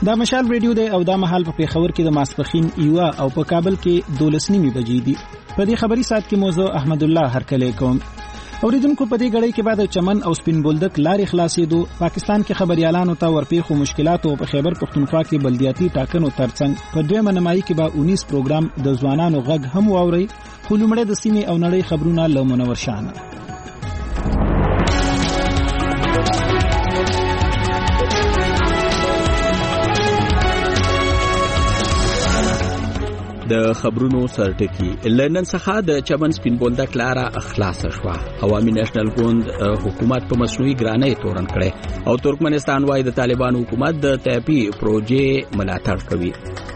دا مشال ریډیو دی او دا مهال په پیښور کې د ماسپخین یوه او په کابل کې 12 بجې دي. په دې خبري سات کې موضوع احمد الله هرکلی کوم. اوریدونکو په دې غړي کې بعد چمن او سپین بولدک لارې خلاصېدو پاکستان کې خبريالانو ته ورپېښو مشکلاتو په خیبر پختونخوا کې بلدیاتي ټاکنو ترڅنګ په دویمه نمایي کې به 19 پروګرام د ځوانانو غږ هم واوري. خو لومړی د سیمې او نړۍ خبرونه له منور شانه. د خبرونو سرټکی لندن څخه د چمن سپین بولدک لاره اخلاص شوه. عوامي نېشنل ګوند حکومت په مصنوعي ګرانۍ تورن کړي او ترکمنستان وايي د طالبانو حکومت د تاپی پروژې ملاتړ کوي.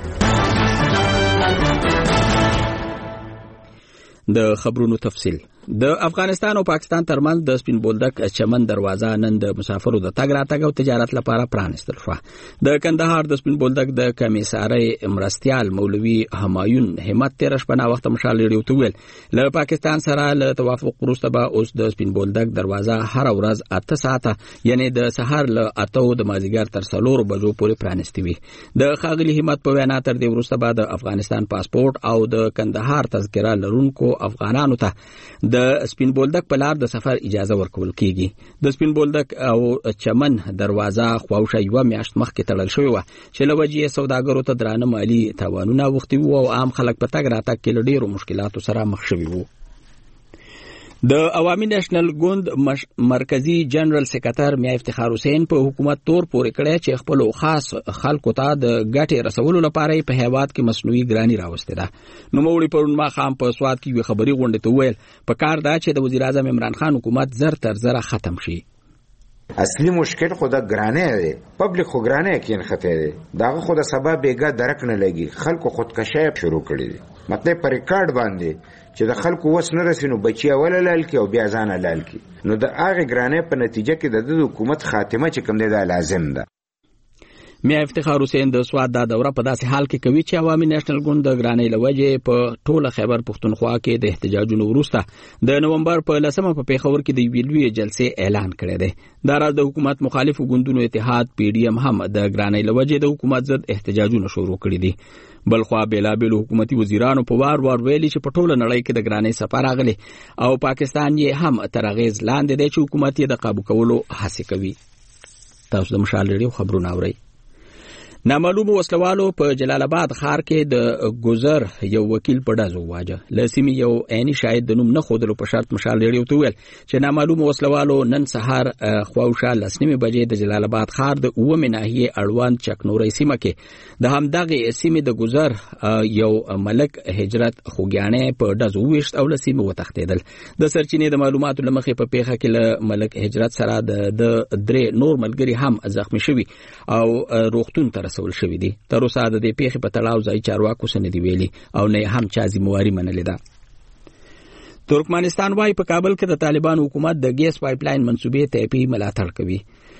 د خبرونو تفصیل. د افغانستان او پاکستان ترمنځ د سپین بولدک چمن دروازه نن د مسافرو د تګ راتګ او تجارت لپاره پرانستل شوه. د کندهار د سپین بولدک د کمیسارۍ مرستیال مولوي همایون همت تیر شپه نا وخت مشال ریډیو ته ویل له پاکستان سره له توافق وروسته به اوس د سپین بولدک دروازه هر ورځ 8 ساعته یعنی د سحر له 8 د مازیګر تر 4 بجو پورې پرانستي وي. د خاغلی همت په وینا تر دې وروسته به د افغانستان پاسپورت او د کندهار تذکره لرونکو افغانانو ته د سپین بولدک په لار د سفر اجازه ورکول کیږي. د سپین بولدک او چمن دروازه خواوشه یو میاشت مخکې تړل شوی و چې له وجې سوداګرو ته درانه مالی تاوانونه وختي وو او عام خلک په تګ راتګ کې له ډیرو مشکلاتو سره مخ شوي وو. د عوامي نېشنل ګوند مرکزی جنرال سکرټر میا افتخار حسین په حکومت تور پورې کړی چې خپل خاص خلکو ته د ګټې رسولو لپاره په هیواد کې مصنوعي ګرانی راوسته ده. نو موري پرون ما خام په سواد کې یو خبري غونډه ته ویل په کار دا چې د وزیر اعظم عمران خان حکومت زر تر زر ختم شي. اصلي مشکل خود ګرانه دی، پبلک خو ګرانه کې نخته دی، داغه خود سبب بیګه درک نه لګي، خلکو خودکشي شروع کړي دي. مطلب پر ریکارډ باندې چې د خلکو وس نه رسینو بچي اول لال کې او بیا ځان لال کې، نو د هغه ګرانه په نتیجه کې د حکومت خاتمه چې کوم دی دا لازم ده. میا افتخار حسین د سواد دا دوره په داسې حال کې کوي چې عوامي نېشنل ګوند د ګرانۍ لوجې په ټوله خیبر پختونخوا کې د احتجاجونو وروسته د نومبر په 10 په پیښور کې د ویلوی جلسې اعلان کړی دی. دا راز د حکومت مخالفو ګوندونو اتحاد پی ډی ایم هم د ګرانۍ لوجې د حکومت ضد احتجاجونه شروع کړي دي. بلخوا بیلابل حکومتي وزیرانو په وار ویلي چې په ټوله نړۍ کې د ګرانۍ سفر راغلي او پاکستان یې هم تر اغیز لاندې دی چې حکومت یې د قابو کولو هڅه کوي. تاسو د مشال ریډیو خبرونه اورئ. نامعلوم وسلوالو په جلال آباد ښار کې د گذر یو وکیل په ډزو واجه. لسیمې یو عیني شاهد د نوم نه خودلو په شرط مشال ریډیو ته ویل چې نامعلوم وسلوالو نن سهار خواوشه 10 بجې د جلال آباد ښار د 9 ناحیه اړوند چکنوري سیمه کې د همدغه سیمې د گذر یو ملک هجرت خوګیانه په ډزو وشت او لسیمه وتښتیدل. د سرچینې د معلوماتو لمخې په پیښه کې له ملک هجرت سره د درې نور ملګری هم زخمی شوي او روغتون ته رسول شوی دي. تر اوسه د دې پیښې په تړاو ځای چارواکو څه نه دی ویلي او نه هم چا ذمہواری منلې ده. ترکمنستان وايي په کابل کې د طالبان حکومت د ګیس پایپ لاین منصوبې ته پی ملاتړ کوي.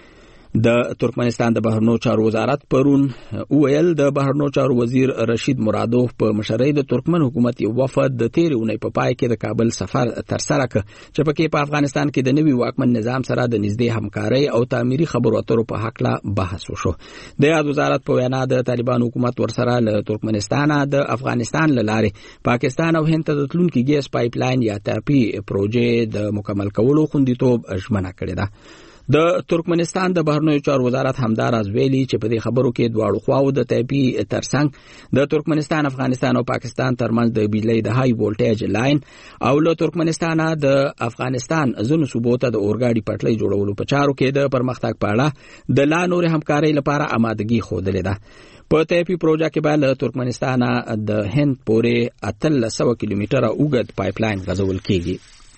د ترکمنستان د بهرنیو چارو وزارت پرون ویل د بهرنیو چارو وزیر رشید مرادوف په مشرۍ د ترکمن حکومت یو وفد د تیرې اونۍ په پای کې د کابل سفر تر سره کړ چې پکې په افغانستان کې د نوي واکمن نظام سره د نږدې همکارۍ او تعمیري خبرو اترو په حق لا بحث وشو. د یاد وزارت په وینا د طالبان حکومت ورسره له ترکمنستان د افغانستان لاره پاکستان او هند ته د تلونکي ګیس پایپ لاین یا تاپی پروژې د مکمل کولو خوندیتوب ژمنه کړې ده. د ترکمنستان د بهرنیو چارو وزارت همدار از ویلي چې په دې خبرو کې دواړو خواو د تاپی ترڅنګ د ترکمنستان افغانستان او پاکستان ترمنځ د بجلی د های وولټیج لاین او له ترکمنستان د افغانستان ځینو صوبو ته د اورګاډي پټلۍ جوړولو په چارو کې د پرمختګ په اړه د لا نور همکارۍ لپاره آمادګي ښودلې ده. په تاپی پروژه کې به له ترکمنستان د هند پورې 1300 کیلومتره اوږد پایپ لاین غځول کیږي.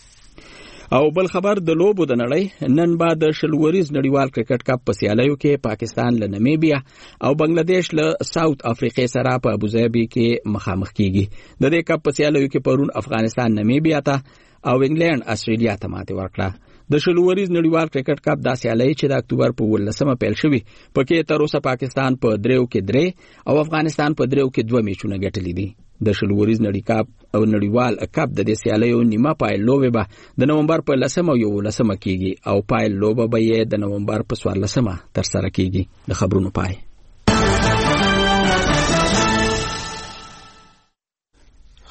او بل خبر د لوبو د نړۍ نن بعد د شلوریز نړیوال کرکټ کپ په سیالیو کې پاکستان له نمیبیا او بنگلاديش له ساوث افریقا سره په ابوظبي کې مخامخ کیږي. د دې کپ په سیالیو کې پرون افغانستان نمیبیا ته او انګلند استرالیا ته ماته ورکړه. د شلوریز نړیوال کرکټ کپ د سیالۍ چې د اکتوبر په 18 پیل شوی پکې تر اوسه پاکستان په 3 کې 3 او افغانستان په 3 کې 2 میچونه ګټلي دي. د شلوریز نړیوال کپ د دې سیالیو نیمه پای لوبه به د نومبر په 10 او 11 کېږي او پای لوبه به د نومبر په 14 تر سره کېږي. د خبرونو پای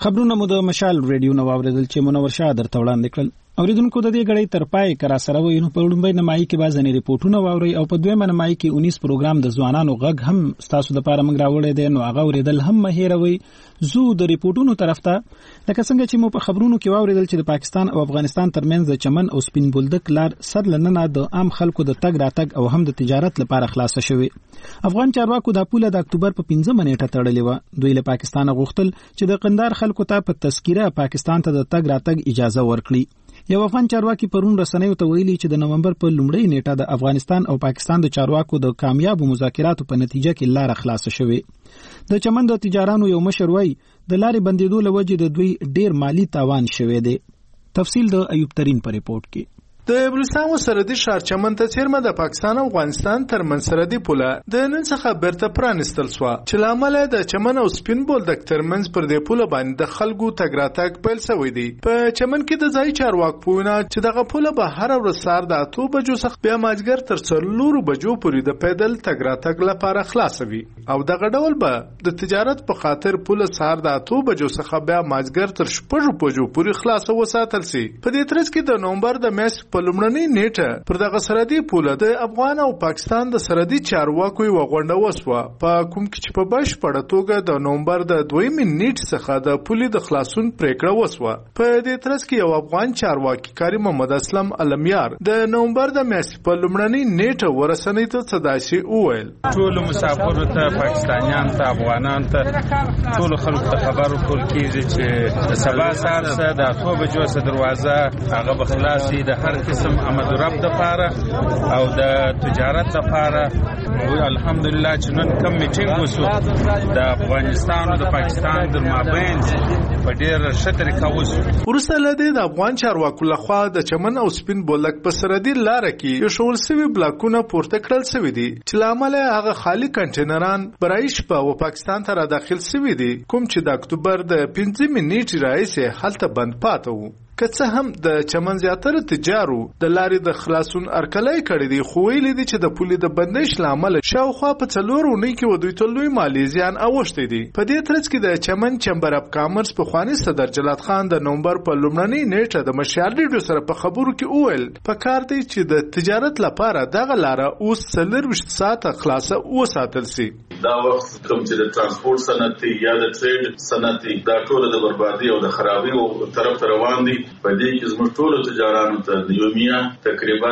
خبرونه مو د مشال ریډیو نو واوریدل چې منور شاه درته وړاندې کړل. اوریدونکو د دې غړې تر پای کرا سره وي نو په لومړی نمایي کې بازنې ریپورتونه واوري او په دویمه نمایي کې 19 پروګرام د ځوانانو غږ هم تاسو د پاره موږ راوړی دی نو هغه اوریدل هم مهیروي. زو د ریپورتونو طرف ته لکه څنګه چې مو په خبرونو کې واوریدل چې د پاکستان او افغانستان ترمنځ د چمن او سپین بولدک لار سر لننه د عام خلکو د تګ راتګ او هم د تجارت لپاره خلاصه شوې. افغان چارواکو د پوله د اکتوبر په 15 نیټه تړلې و. دوی له پاکستان غوښتل چې د قندار خلکو ته په تذکره پاکستان ته د تګ راتګ اجازه ورکړي. یو افغان چارواکي پرون رسنیو ته ویلي چې د نومبر په لومړۍ نیټه د افغانستان او پاکستان د چارواکو د کامیابو مذاکراتو په نتیجه کې لار خلاصه شوې. د چمن د تجارانو یو مشر وایي د لارې بندیدو لوجې د دوی ډیر مالی تاوان شوی دی. تفصیل د ایوب ترین په ریپورت کې. د بلوچستان سرحدي ښار چمن ته څیرمه د پاکستان او افغانستان ترمنځ سرحدي پوله د نن څخه بیرته پرانیستل شوه چې له امله د چمن او سپین بولدک ترمنځ پر دې پوله باندې د خلکو تګ راتګ پیل شوی دی. په چمن کې د ځایي چارواکو په وینا چې دغه پوله به هر ورځ سهار د 8 بجو څخه بیا مازدیګر تر 4 بجو پورې د پیدل تګ راتګ لپاره خلاصوي او دغه ډول به د تجارت په خاطر پوله سهار د 8 بجو څخه بیا مازدیګر تر 6 بجو پورې خلاصه وساتل شي. په دې ترڅ کې د نومبر د میاشتې په لومړنۍ نیټه پر دغه سرحدي پوله د افغان او پاکستان د سرحدي چارواکو یو غونډه وسوه په کوم کې چې په بشپړه توګه د نومبر د 2 نیټې څخه د پولې د خلاصون پریکړه وسوه. په دې ترڅ کې یو افغان چارواکي کاری محمد اسلم علمیار د نومبر د میاشتې په لومړنۍ نیټه ورسنۍ ته صداسي وویل ټول مسافرو ته پاکستانیان ته افغانان ته ټول خلکو ته خبر ورکول کیږي چې د سبا سهار څخه د 8 بجو څخه دروازه هغه به خلاصي د هر قسم آمد و رفت لپاره او د تجارت لپاره. الحمدلله چې نن کم میټینګ وشو د افغانستان او د پاکستان د مابین په ډېر ښه طریقه وشو. وروسته له دې د افغان چارواکو لخوا د چمن او سپین بولدک په سرحدي لاره کې ایښودل شوي بلاکونه پورته کړل شوي دي چې له امله هغه خالي کنټینران برای شپه و پاکستان ته را داخل شوي دي کوم چې د اکتوبر د 15 نیټې راهیسې هلته بند پاته وو. که څه هم د چمن زیاتره تجارو د لارې د خلاصون ارکلای کړی دی خو ویلي دي چې د پولې د بندش له امله شاوخوا په 4 اونۍ کې ودوی ته لوی مالي زیان اوښتی دی. په دې ترڅ کې د چمن چمبر اف کامرس پخواني صدر جلات خان د نومبر په لومړنۍ نیټه د مشال ریډیو سره په خبرو کې وویل په کار دی چې د تجارت لپاره دغه لاره اوس 24 ساعته خلاصه وساتل شي. دا وخت کوم چې د ترانسپورت صنعت یا د ټریډ صنعت دا ټول د بربادي او د خرابي او طرف روان دي. په دې کې زموږ ټول تجارانو ته د یومیا تقریبا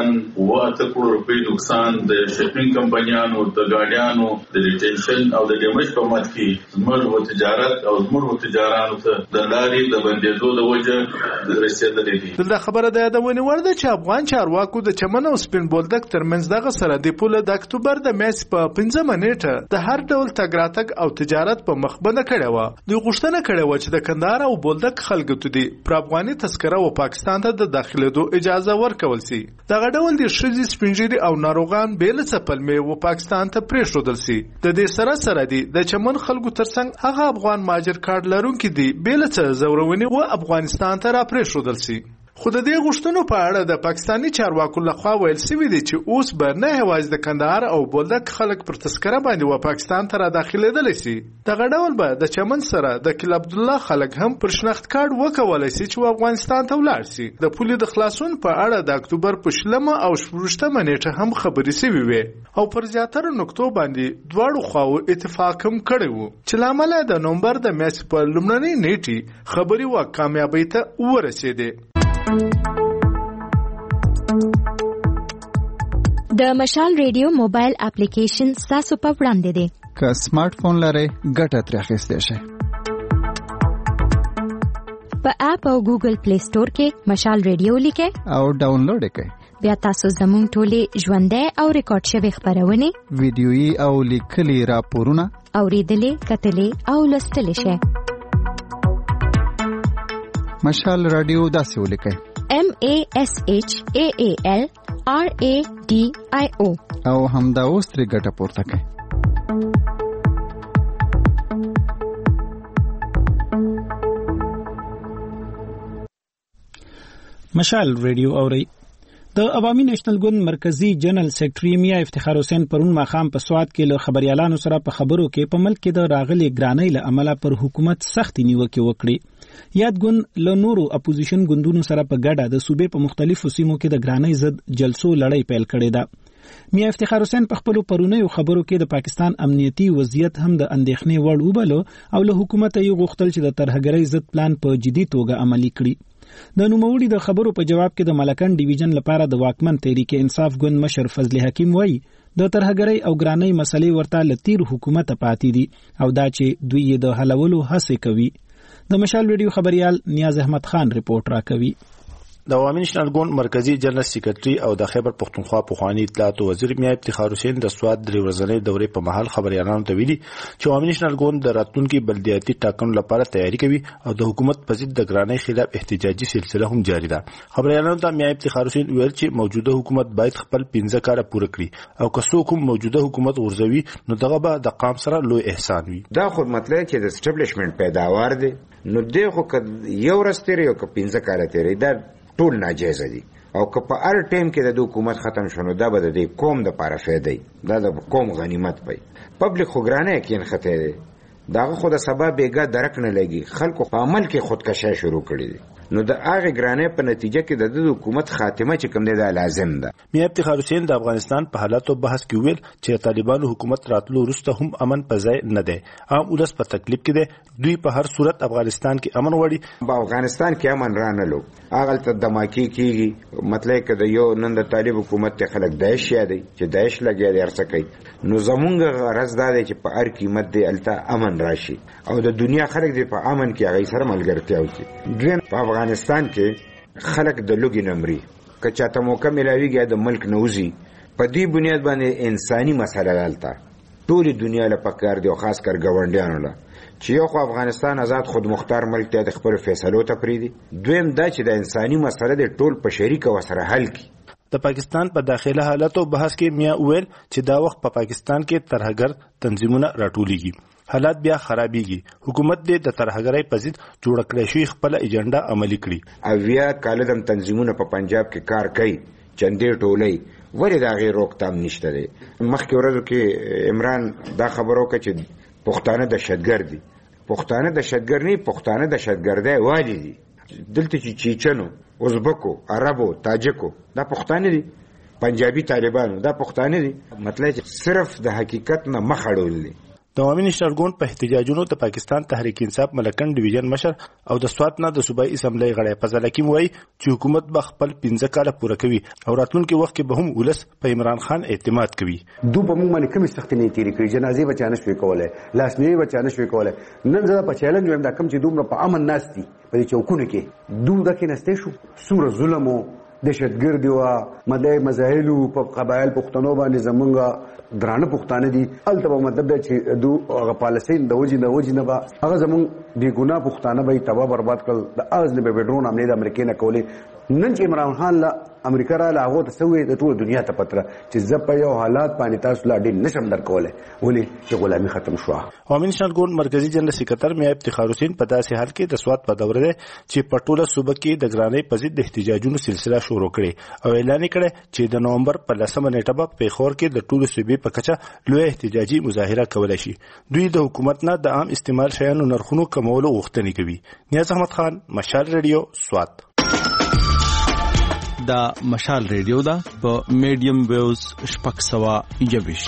8 کروڑ روپۍ نقصان د شپینګ کمپنیانو د ګاډیانو د ریټنشن او د ډیمیج په مات کې زموږ تجارت او زموږ تجارانو ته د لارې د بندیدو د وجه رسیدلې دي. دا خبره د یادونې وړ ده چې افغان چارواکو د چمن او سپین بولدک ترمنځ دغه سرحدي پوله د اکتوبر د میاشتې په 15 نیټه د هر ډول تګ راتګ او تجارت په مخ بنده کړې وه. دوی غوښتنه کړې وه چې د کندهار او بولدک خلکو ته دي پر افغاني تذکره او پاکستان ته د داخلېدو اجازه ورکول شي. دغه ډول د ښځې سپینږیري او ناروغان بې له څپلمې و پاکستان ته پرېښودل شي. د دې سره دي د چمن خلکو ترڅنګ هغه افغان ماجر کارت لرونکي دي بې له څه زورونې و افغانستان ته را پرېښودل شي. خو د دې غوښتنو په اړه د پاکستاني چارواکو لخوا ویل شوي دي چې اوس به نه یوازې د کندهار او بولدک خلک پر تذکره باندې و پاکستان ته را داخلېدلی شي. دغه ډول به د چمن سره د کل عبدالله خلک هم پر شناخت کارت وکولی شي چې افغانستان ته ولاړ شي. د پولې د خلاصون په اړه د اکتوبر په 20 او 24 نیټه هم خبرې شوي وې او پر زیاتره نقطو باندې دواړو خواو اتفاق هم کړی وو چې له امله د نومبر د میاشتې په لومړنۍ نیټې خبرې و کامیابۍ ته ورسېدې. د مشال ریډیو موبایل اپلیکیشن تاسو په وړاندې دی. که سمارټ فون لرئ ګټه ترې اخیستی شئ. په اپ او ګوګل پلی سٹور کې مشال ریډیو لیکئ او ډاونلوډ یې کړئ. بیا تاسو زموږ ټولې ژوندۍ او ریکارډ شوې خپرونې ویډیويي او لیکلي راپورونه اوریدلې کتلې او لوستلې شئ. مشال رادیو داسې ولیکئ MASHAAL RADIO او همدا اوس ترې ګټه پورته کړئ. مشال ریډیو اورئ. د عوامي نېشنل ګوند مرکزی جنرال سیکریټري میا افتخار حسین پرون ماخام په سواد کې له خبريالانو سره په خبرو کې په ملک کې د راغلي ګرانۍ له عمله پر حکومت سختي نیوکه وکړي. یاد ګوند له نورو اپوزیشن ګوندونو سره په ګډه د صوبې په مختلفو سیمو کې د ګرانۍ ضد جلسو لړۍ پیل کړې ده. میا افتخار حسین په خپل پرونیو خبرو کې د پاکستان امنیتي وضعیت هم د اندېښنې وړ وبلو او له حکومت یې غوښتل چې د ترهګرۍ ضد پلان په جدي توګه عملي کړي. د نوموړي د خبرو په جواب کې د ملکن ډیویژن لپاره د واکمن تحریک انصاف ګوند مشر فضل حکیم وایي د ترهګرۍ او ګرانۍ مسلې ورته لتیر حکومت پاتې دي او دا چې دوی د حلولو هڅه کوي. د مشال ریډیو خبريال نیاز احمد خان ریپورت راکوي. د عوامي نېشنل ګوند مرکزی جنرال سیکریټري او د خیبر پختونخوا پخوانی اطلاعات وزیر میا افتخار حسین د سواد درې ورځنۍ دورې په مهال خبريالانو ته ویلي چې عوامي نېشنل ګوند د راتلونکي بلدیاتي ټاکنو لپاره تیاری کوي او د حکومت په ضد د ګرانۍ خلاف احتجاجي سلسله هم جاری ده. خبريالانو ته میا افتخار حسین ویل چې موجوده حکومت باید خپل 15 کاله پوره کړي او که څوک هم موجوده حکومت غورځوي نو دغه به د قام سره لوی احسان وي. دا خود مطلب چې د اسټابلیشمنت پیداوار دي نو دغه یو ورستری او که 15 کاله تیری دا ټول ناجیز دي او که په هر ټیم کې د حکومت ختم شونه دا به د قوم د لپاره فائدې دا د قوم غنیمت پي پبلک خو ګرانه کین خطر دي داغه خو د سبب بیګه درک نه لګي خلکو په عمل کې خودکشي شروع کړي دي نو د هغه ګرانه په نتیجه کې د حکومت خاتمه چې کوم دی دا لازم ده. میا افتخار حسین د افغانستان په حالاتو بحث کې ویل چې طالبانو حکومت راتلو وروسته هم امن په ځای نه دی عام ولس په تکلیف کې دی دوی په هر صورت افغانستان کې امن وړي په افغانستان کې امن رانه لو هغه ته دماکي کیږي مطلب کې د یو نن د طالب حکومت ته خلک داعش یادي چې داعش لګي دی ارڅ کوي نو زمونږ غرض دا دی چې په هر قیمت دی الته امن راشي او د دنیا خلک دی په امن کې هغه سره ملګرتیا وکړي. دریم په افغانستان کې خلک د لوګي نمرې که چاته موقع ملاويږي د ملک نوزي په دې بنیاد باندې انساني مسله دالته ټول دنیا له پکار دی او خاص کر ګاونډیانو له چې یو خو افغانستان آزاد خود مختار ملک ته د خپل فیصلو ته پریدي دویم دا چې د انساني مسله د ټول په شریکه وسره حل کی. د پاکستان په داخله حالاتو بحث کې میا ویل چې دا وخت په پاکستان کې ترهګر تنظیمونه راټولېږي حالات بیا خرابېږي حکومت دې د ترهګرۍ په ضد جوړ کړی شوی خپل ایجنډا عملي کړي. اویا کال د تنظیمونه په پنجاب کې کار کوي چندې ټولې ولې دا غیر روکتام نشته دی. مخکې ورځو کې عمران دا خبرو کوي چې پښتانه دهشتګرد دي پښتانه دهشتګرد نه پښتانه دهشتګردۍ والی دي دلته چې چیچنو ازبکو عربو تاجکو دا پښتانه دي پنجابي طالبانو دا پښتانه دي مطلب چې صرف د حقیقت نه مخ اړول دي. د عوامي نېشنل ګوند په احتجاجونو د پاکستان تحریک انصاف ملکن ډیویژن مشر او د سوات نه د صوبایي اسمبلی غړی فضل حکیم وایي چې حکومت به خپل 15 کاله پوره کوي او راتلونکي وخت کې به هم ولس په عمران خان اعتماد کوي. دوی په موږ باندې کوم سختي نه تیری کوي جنازې بچانه شوي کوله لاسنیوي بچانه شوي کوله نن زړه په چیلنج ویم دا کم چې دومره په امن ناشتي په چوکونو کې دوی د کې نسته شو سور ظلم او دهشتګردي او مذاهلو په قبایل پښتنو باندې زمونږ درانه پښتانه دي الته مطلب دا چې دو هغه پالیسین د وجې نه به هغه زمونږ بې ګناه پښتانه به تباہ برباد کړل د اغاز نه به ډرون حملې د امریکا نه کولې. نن چې عمران خان له امریکا را لاغو ته سوې د ټول دنیا ته پتره چې زه په یو حالات باندې تاسو لا ډېر نشم درکولای ولې چې غلامي ختم شو. عوامي نېشنل ګوند مرکزی جنرال سکرټر میا افتخار حسین په داسې حال کې د سواد په دوره ده چې په ټوله صوبه کې د ګرانۍ په ضد احتجاجونو سلسله شروع کړي او اعلان کړي چې د نومبر په 10 نیټه په پیښور کې د ټولو صوبې په کچه لوی احتجاجي مظاهره کولای شي. دوی د حکومت نه د عام استعمال شیانو نرخونو کمولو غوښتنه کوي. نیاز احمد خان مشال ریډیو سوات. دا مشال ریډیو دا په میډیم ویوز شپږ سوه یویش.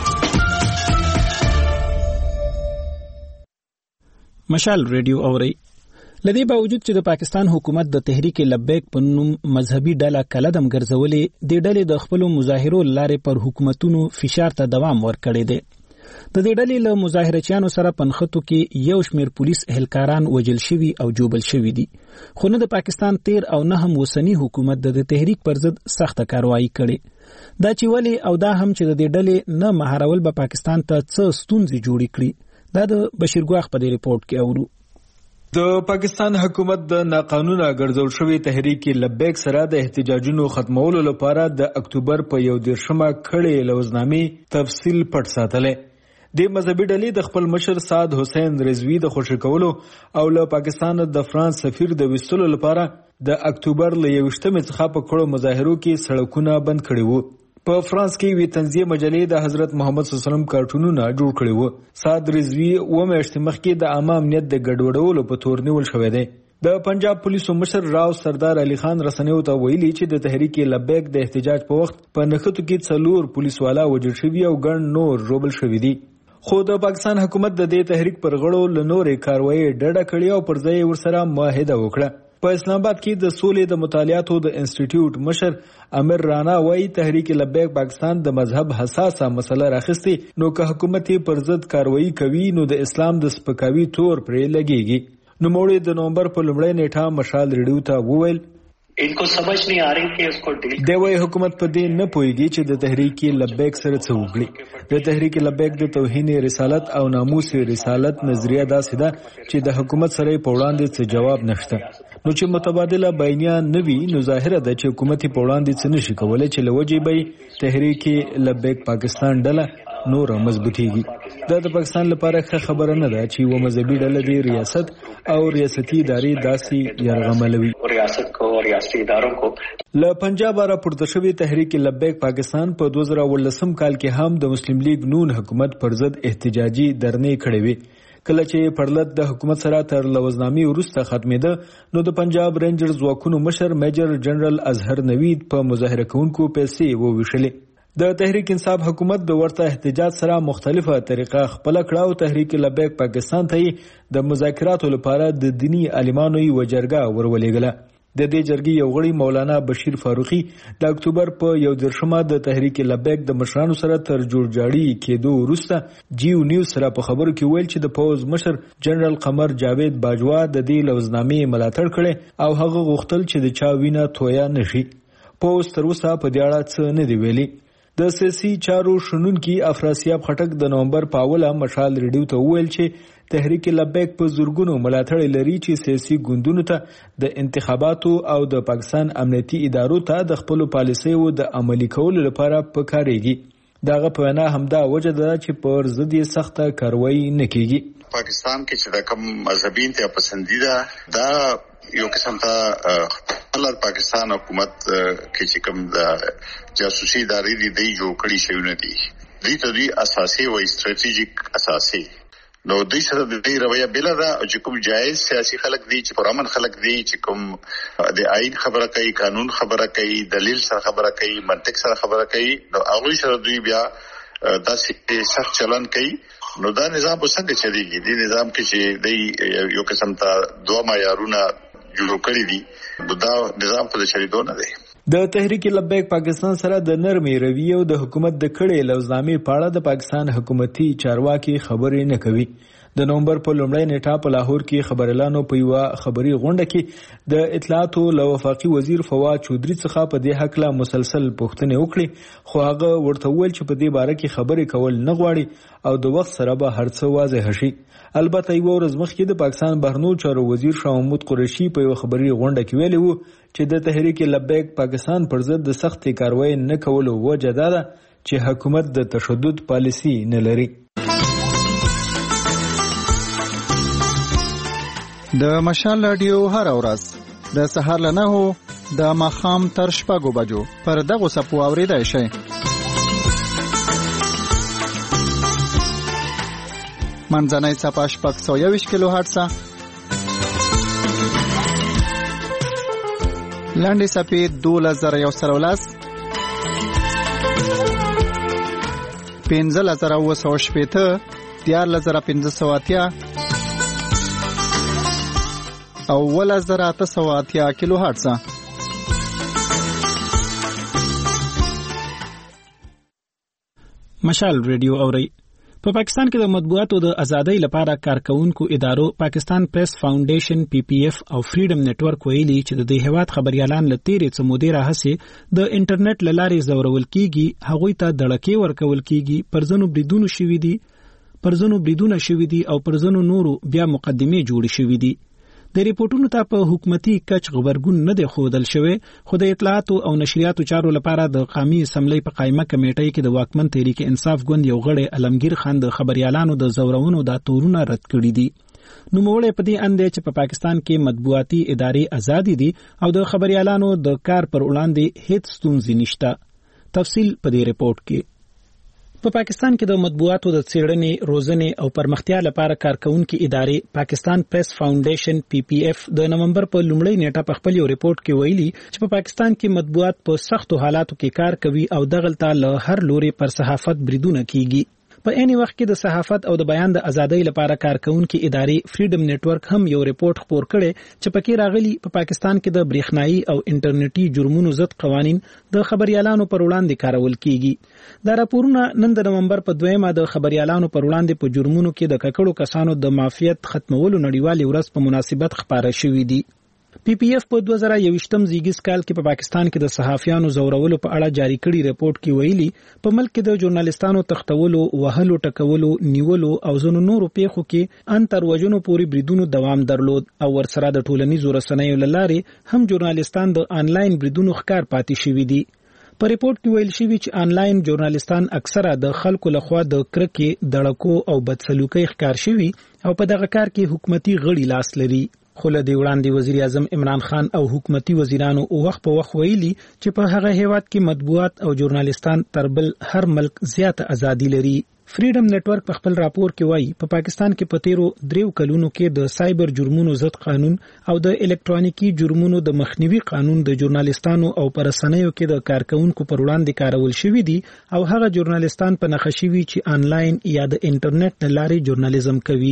مشال ریډیو اوري لدی باوجود چې د پاکستان حکومت د تحریک لبیک په نوم مذهبي ډله کلدم ګرځولې د ډلې د خپل مظاهرو لارې پر حکومتونو فشار ته دوام ورکړی دی. د دې ډلې له مظاهرچیانو سره پنخته کې یو شمیر پولیس اهلکاران وجل شوي او جوبل شوي دي خو نه د پاکستان تیر او نه هم وسنی حکومت د تحریک پر ضد سخته کاروایی کړي دا چې ولی او دا هم چې د دې ډلې نه مهارول به پاکستان ته څه ستونزې جوړې کړي دا د بشیر ګواخ په دې ریپورت کې اورو. د پاکستان حکومت د ناقانونه ګرځول شوی تحریک لبیک سره د احتجاجونو ختمولو لپاره د اکتوبر په 11 کړي لوزنامې تفصیل پټ ساتلې. د مذهبي ډلې د خپل مشر سعد حسین رضوی د خوشی کولو او له پاکستان د فرانس سفیر د وستلو لپاره د اکتوبر ل 21 څخه په کړو مظاهرو کې سړکونه بند کړي وو. په فرانس کې وی تنزیه مجلې د حضرت محمد صلی الله علیه وسلم کارټونونه جوړ کړي وو. سعد رضوی و میاشتې مخکې د عامه امنیت د ګډوډولو په تور نیول شوی دی. د پنجاب پولیسو مشر راو سردار علي خان رسنیو ته ویلي چې د تحریک لبیک د احتجاج په وخت په نښتو کې 4 پولیس والا وژل شوي او ګڼ نور ژوبل شوي دي. خو د پاکستان حکومت د دې تحریک پر غړو له نورې کاروایی ډډه کړې او پر ځای ورسره معاهده وکړه. په اسلام آباد کې د سولې د مطالعاتو د انسټیټیوټ مشر امیر رانا وایي تحریک لبیک پاکستان د مذهب حساسه مسله راخستې نو که حکومت پر ضد کاروایی کوي نو د اسلام د سپکاوي تور پرې لګيږي. نوموړي د نومبر په لومړۍ نیټه مشال ریډیو ته وویل इनको समझ नहीं आ रही कि इसको डील دی وای حکومت په دې نه پويږي چې د تحریک لبیک سره څه وکړي. د تحریک لبیک د توهین رسالت او ناموس رسالت نظریه دا سیده چې د حکومت سره په وړاندې څه جواب نشته. نو چې متبادله بیانیه نوي نو ظاهره ده چې حکومت په وړاندې څه نشي کولای چې لوجي به تحریک لبیک پاکستان ډله نور مضبوطیږي. دا د پاکستان لپاره ښه خبره نه ده چې و مذهبي ډله د ریاست او ریاستي ادارې داسې یرغملوي. ریاست کو ریاستي ادارو کو له پنجاب راپورته شوی تحریک لبیک پاکستان په 2018 کال کې هم د مسلم لیگ نون حکومت پر ضد احتجاجي درنې کړې وي. کله چې پرلط د حکومت سره تر لوزنامې وروسته ختمېده نو د پنجاب رینجرز ځواکونو مشر میجر جنرال اظهر نوید په مظاهره کوونکو پیسې وویشلې. د تحریک انصاف حکومت د ورته احتجاج سره مختلفه طریقه خپل کړه او تحریک لبیک پاکستان ته د مذاکراتو لپاره د دینی عالمانو یو جرګه ورولېګله. د دې جرګې یو غړي مولانا بشیر فاروقي د اکتوبر په 11مه د تحریک لبیک د مشرانو سره تر جوړجاړي کېدو وروسته جیو نیوز سره په خبرو کې ویل چې د پوز مشر جنرال قمر جاوید باجوا د دې لوزنامې ملاتړ کړي او هغه غوښتل چې د چا وینه تویا نشي. پوز تر اوسه په دې اړه څه نه دی ویلي. د سیاسي چارو شنونکي افراسیاب خټک د نومبر په اوله مشال ریډیو ته وویل چې تحریک لبیک په زورګونو ملاتړ لري چې سیاسي ګوندونو ته د انتخاباتو او د پاکستان امنیتي ادارو ته د خپل پالیسیو د عملي کولو لپاره پکاريږي. داغه په وینا همدا وجه ده چې پر ضد یې سخته کاروایی نه کیږي. پاکستان کې چې د کوم مذهبي ته پسندیده دا یو قسم ته خلل پاکستان حکومت کې چې کوم د جاسوسي ادارې دی جوړ کړی شوی نه دي. دې ته دی اساسي او استراتیژیک اساسي نو دوی سره د دې رویه بل دا چې کوم جایز سیاسي خلک دي چې پرامن خلک دي چې کوم د آئین خبره کوي قانون خبره کوي دلیل سره خبره کوي منطق سره خبره کوي نو هغه سره دوی بیا داسې سخت چلن کوي. نو دا نظام څنګه چلیږي؟ دې نظام کې چې دی یو قسم ته دوه معیارونه جوړ کړی دي دا نظام په چلیدو نه دی. د تحریک لبیک پاکستان سره د نرمې رویې او د حکومت د کړې لوزنامې په اړه د پاکستان حکومتي چارواکي خبرې نه کوي. د نومبر په لومړۍ نیټه په لاهور کې خبريالانو په یو خبري غونډه کې د اطلاعاتو له وفاقي وزیر فواد چودري څخه په دې حق لا مسلسل پوښتنې وکړي خو هغه ورته ویل چې په دې باره کې خبرې کول نه غواړي او د وخت سره به هر څه واضح شي. البته یو ورځ مخکې د پاکستان بهرنیو چارو وزیر شاه محمود قریشي په یو خبري غونډه کې ویلي وو چې د تحریک لبیک پاکستان پر ضد د سختې کاروایی نه کولو وجه دا ده چې حکومت د تشدد پالیسي نه لري. د مشال رادیو هر ورځ د سهار له 9 د ماښام تر 6 بجو پر دغه سپو اوریدای شي. منځنۍ صفحه 621 کیلو هرتز، لاندې صفحه 2113 15980 14580 او 1880 کیلو هرتز. مشال ریډیو اوري. په پاکستان کې د مطبوعاتو د ازادۍ لپاره کارکونکو ادارو پاکستان پریس فاونډیشن PPF او فریډم نتورک ویلي چې د دې هیواد خبريالان لتیرې څه مودې راهسي د انټرنیټ لارې زورول کیږي، هغوی ته دړکې ورکول کیږي، پرځنو بریدونه شوي دي او پرځنو نورو بیا مقدمې جوړې شوي دي. د ریپورتونو ته په حکومتي کچ خبرګون نه دی ښودل شوی، خو د اطلاعات او نشریاتو چارو لپاره د قومي اسمبلی په قائمه کمیټې کې د واکمن تحریک انصاف ګوند یو غړی علمگیر خان د خبريالانو د زورونو د تورونه رد کړی دي. نو موږ په دې اند چې په پاکستان کې مطبوعاتي ادارې ازادي دي او د خبريالانو د کار پر وړاندې هیڅ ستونزې نشته. تفصیل په دې ریپورت کې. په پاکستان کې د مطبوعاتو د څېړنې، روزنې او پرمختیا لپاره کارکونکو ادارې پاکستان پریس فاونډیشن PPF د نومبر په لومړۍ نیټه په خپل یو ریپورت کې ویلي چې په پاکستان کې مطبوعات په سختو حالاتو کې کار کوي او دغلته له هر لوري پر صحافت بریدونه کیږي. په عین وخت کې د صحافت او د بیان د ازادۍ لپاره کارکونکو ادارې فریډم نتورک هم یو ریپورت خپور کړي چې پکې راغلي په پاکستان کې د برېښنایي او انټرنیټي جرمونو ضد قوانین د خبريالانو پر وړاندې کارول کیږي. دا راپورونه نن د نومبر په 2 د خبريالانو پر وړاندې په جرمونو کې د ککړو کسانو د مافیت ختمولو نړیوالې ورځ په مناسبت خبره شوې دي. PPF په 2021م زیږیز کال کې په پاکستان کې د صحافیانو زورولو په اړه جاری کړي ریپورت کې ویلي په ملک کې د ژورنالیستانو تختولو، وهلو، ټکولو، نیولو او ځینو نورو پیښو کې ان تر وژنو پورې بریدونو دوام درلود او ورسره د ټولنیزو رسنیو له لارې هم ژورنالیستان د آنلاین بریدونو ښکار پاتې شوي دي. په ریپورت کې ویل شوی چې آنلاین ژورنالیستان اکثره د خلکو لخوا د کرکې، دړکو او بدسلوکۍ ښکار شوي او په دغه کار کې حکومتي غړي لاس لري. خو له دې وړاندې وزیر اعظم عمران خان او حکومتي وزیرانو وخت په وخت ویلي چې په هغه هیواد کې مطبوعات او ژورنالیستان تر بل هر ملک زیاته ازادي لري. فریډم نتورک په خپل راپور کې وایي په پاکستان کې په تیرو 3 کلونو کې د سایبر جرمونو ضد قانون او د الکترونیکي جرمونو د مخنیوي قانون د ژورنالیستانو او پرسنیو کې د کارکونکو پر وړاندې کارول شوی دي او هغه ژورنالیستان په نښه شوي چې آنلاین یا د انټرنیټ لارې ژورنالیزم کوي.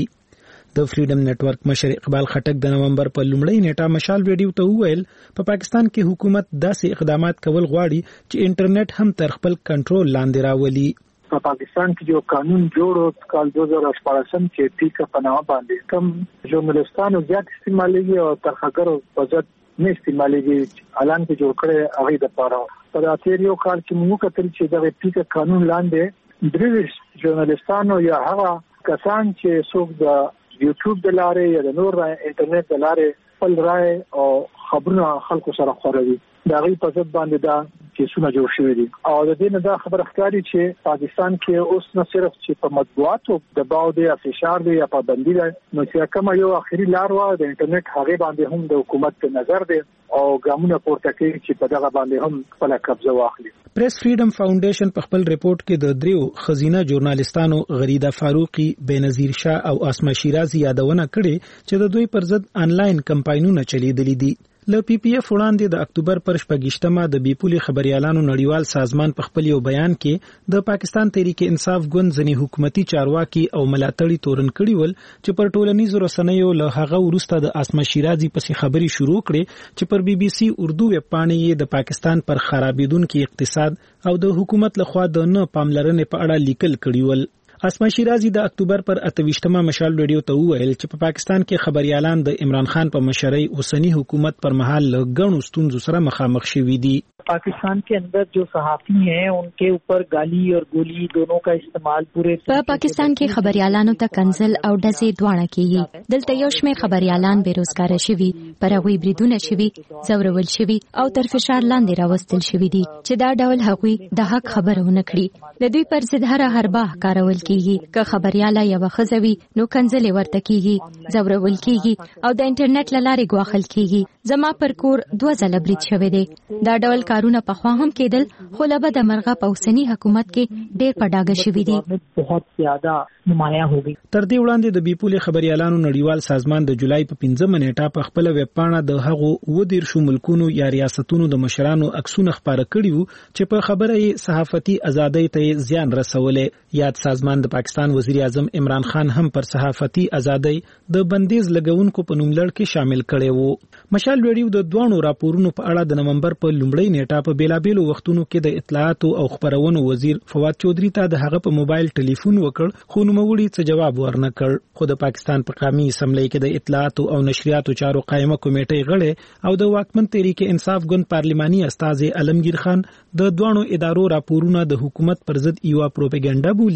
د فریډم نتورک مشر اقبال خټک د نومبر په لومړۍ نیټه مشال ویډیو ته وویل په پاکستان کې حکومت داسې اقدامات کول غواړي چې انټرنیټ هم تر خپل کنټرول لاندې راولي. په پاکستان کې جو قانون جوړ کال 2018 کې ټیکه پناه باندې کم ژورنالیستانو زیات استعمالي او ترخګرو وزت نه استعمالي اعلان کې جوړ کړي هغه د پاره په اتریو کال کې موږ کتل چې د ټیکه قانون لاندې درې ژورنالیستانو یا هغه کسان چې څوک د یوټیوب د لارې یا د نور انټرنیټ د لارې خپل رائے او خبرونه خلکو سره خوروي دا غي په ځد باندې دا کیسونه جوړ شوی دي او د دې نه دا خبر ښکاري چې پاکستان کې اوس نه صرف چې په مطبوعاتو د باو دی افشار دی یا پابندي ده نو چې کوم یو اخري لار و د انټرنیټ هغه باندې هم د حکومت په نظر دی او ګامونه پورته کوي چې په دغه باندې هم خپل قبضه واخلي. پریس فریډم فاونډیشن په خپل ریپورت کې د دریو خزینه ژورنالیستانو غریده فاروقي، بینظیر شاه او اسما شیرازي یادونه کړې چې د دوی پر ضد آنلاین کمپاینونه چلیدلي دي. له PPF وړاندې د اکتوبر پر 28مه د بیپولي خبريالانو نړیوال سازمان په خپل یو بیان کې د پاکستان تحریک انصاف ګوند ځنی حکومتي چارواکي او ملاتړي تورن کړي ول چې پر ټولنیزو رسنیو له هغه وروسته د اسما شیرازي پسې خبري شروع کړي چې پر BBC اردو ویب پاڼې د پاکستان پر خرابیدونکو اقتصاد او د حکومت لخوا د نه پاملرنې په اړه لیکل کړي ول. اسما شیرازي د اکتوبر پر 28مه مشال ویډیو ته وویل چې په پاکستان کې خبريالان د عمران خان په مشرۍ اوسنی حکومت پر مهال غنو ستونزو سره مخامخ شوي دي. पाकिस्तान के अंदर जो सहाफी हैं उनके ऊपर गाली और गोली दोनों का इस्तेमाल पूरे पाकिस्तान के खबरयालानो ته کنزل او ډزې دواړه کیږي. دلته یو شمېر خبريالان بیروزګار شوي، پر هغوی بریدونه شوي، زورول شوي او تر فشار لاندې راوستل شوي دي چې دا ډول هغوی د حق خبرونه کړي. د دوی پر ضد هر حربه کارول کیږي. که خبرياله یو خزوي نو کنزل ورته کیږي، زورول کیږي او د انټرنیټ لارې غواخل کیږي. زما پر کور 2 ځله برید شوی دی. دا ډول کارونه په خوا هم کېدل خو له بده مرغه په اوسنی حکومت کې ډېر په ډاګه شوي دي. بہت زیاده نمایاں هوګي. تر دې وړاندې د بیپولي خبريالانو نړیوال سازمان د جولای په 15 نیټه په خپل ویب پاڼه د هغو ودیر شو ملکونو یا ریاستونو د مشرانو عکسونه خبره کړي وو چې په خبره یې صحافتي ازادۍ ته زیان رسولې. یاد سازمان د پاکستان وزیر اعظم عمران خان هم پر صحافتي ازادۍ د بندیز لګونکو په نوملړ کې شامل کړي وو. مشال ویډیو د دوانو راپورونو په اړه د نومبر په لومړۍ نیټه په بیلابېلو وختونو کې د اطلاعاتو او خبرونو وزیر فواد چودري ته د هغه په موبایل ټلیفون وکړ خو نوموړي څه جواب ورنکړ. خو د پاکستان په قومي اسمبلی کې د اطلاعاتو او نشریاتو چارو قائمه کمیټې غړي او د واکمن تحریک انصاف ګوند پارلماني استاد علمگیر خان د دوانو ادارو راپورونه د حکومت پر ضد یو پروپاګاندا بولی او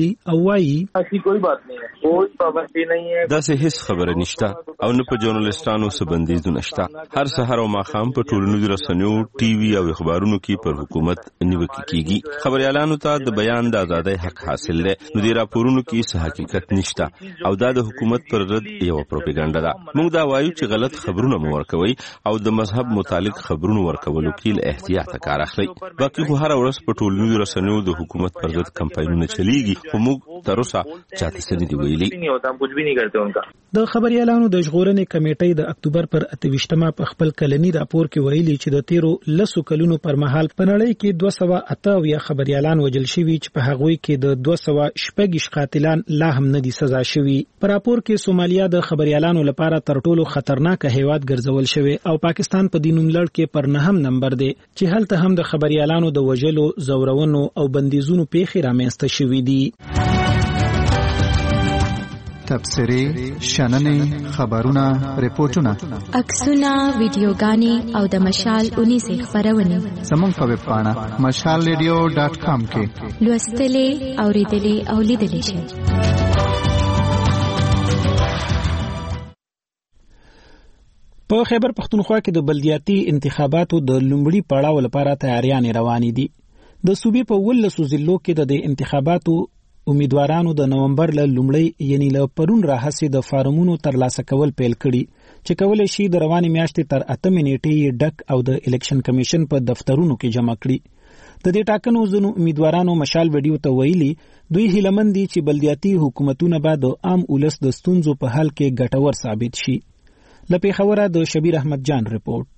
وایي ایسی کوئی بات نہیں ہے، کوئی پابندی نہیں ہے. داسې هیڅ خبره نشته او نه په ژورنالستانو څه بندیزونه شته. هر سحر او ماښام په ټولنیزو رسنیو، ټي وي او اخبارونو کې پر حکومت نیوکې کیږي. خبريالانو ته د بیان د ازادۍ حق حاصل دی، نو د راپورونو کې څه حقیقت نشته او دا د حکومت پر ضد یو پروپاګاندا ده. موږ دا وایو چې غلط خبرونه مو ورکوي او د مذهب متعلق خبرونو ورکولو کې له احتیاط کار اخلي. باقي خو هر ورځ په ټولنیزو رسنیو د حکومت پر ضد کمپاینونه چلیږي، خو موږ تر اوسه چاته څه نه دی ویلي. د خبريالانو د ژغورنې کمیټې د اکتوبر پر 28مه په خپل کلنی راپور کې ویلي چې د تیرو 10 کلونو پر مهال په نړۍ کې 288 خبريالان وژل شوي چې په هغوی کې د 216 قاتلان لا هم نه دي سزا شوي. په راپور کې سومالیا د خبريالانو لپاره تر ټولو خطرناک هیواد ګرځول شوی او پاکستان په دینوم لړ کې پر 9م نمبر دی چې هلته هم د خبريالانو د وژلو، زورونو او بندیزونو پیښې رامنځته شوې دي. تبصرې، شننې، خبرونه، ریپورتونه، عکسونه، ویډیوګانې او د مشال 19 خبرونه زموږ په ویب پاڼه mashalradio.com کې لوستلې، اوریدلې او لیدلې شئ. په خیبر پختونخوا کې د بلدیاتي انتخاباتو د لومړي پړاو لپاره تیاریاں روانې دي. د صوبې په 19 ضلعو کې د انتخاباتو امیدوارانو د نومبر له لومړۍ یعنی له پرون راهسي د فارمونو ترلاسه کول پیل کړي چې کولای شي د روانې میاشتې تر 8 نیټې ډک او د الیکشن کمیشن په دفترونو کې جمع کړي. د دې ټاکنو ځینو امیدوارانو مشال ویډیو ته ویلي دوی هیلمن دي چې بلدیاتي حکومتونه به د عام ولس د ستونزو په حل کې ګټور ثابت شي. له پیښوره د شبیر احمد جان رپورټ.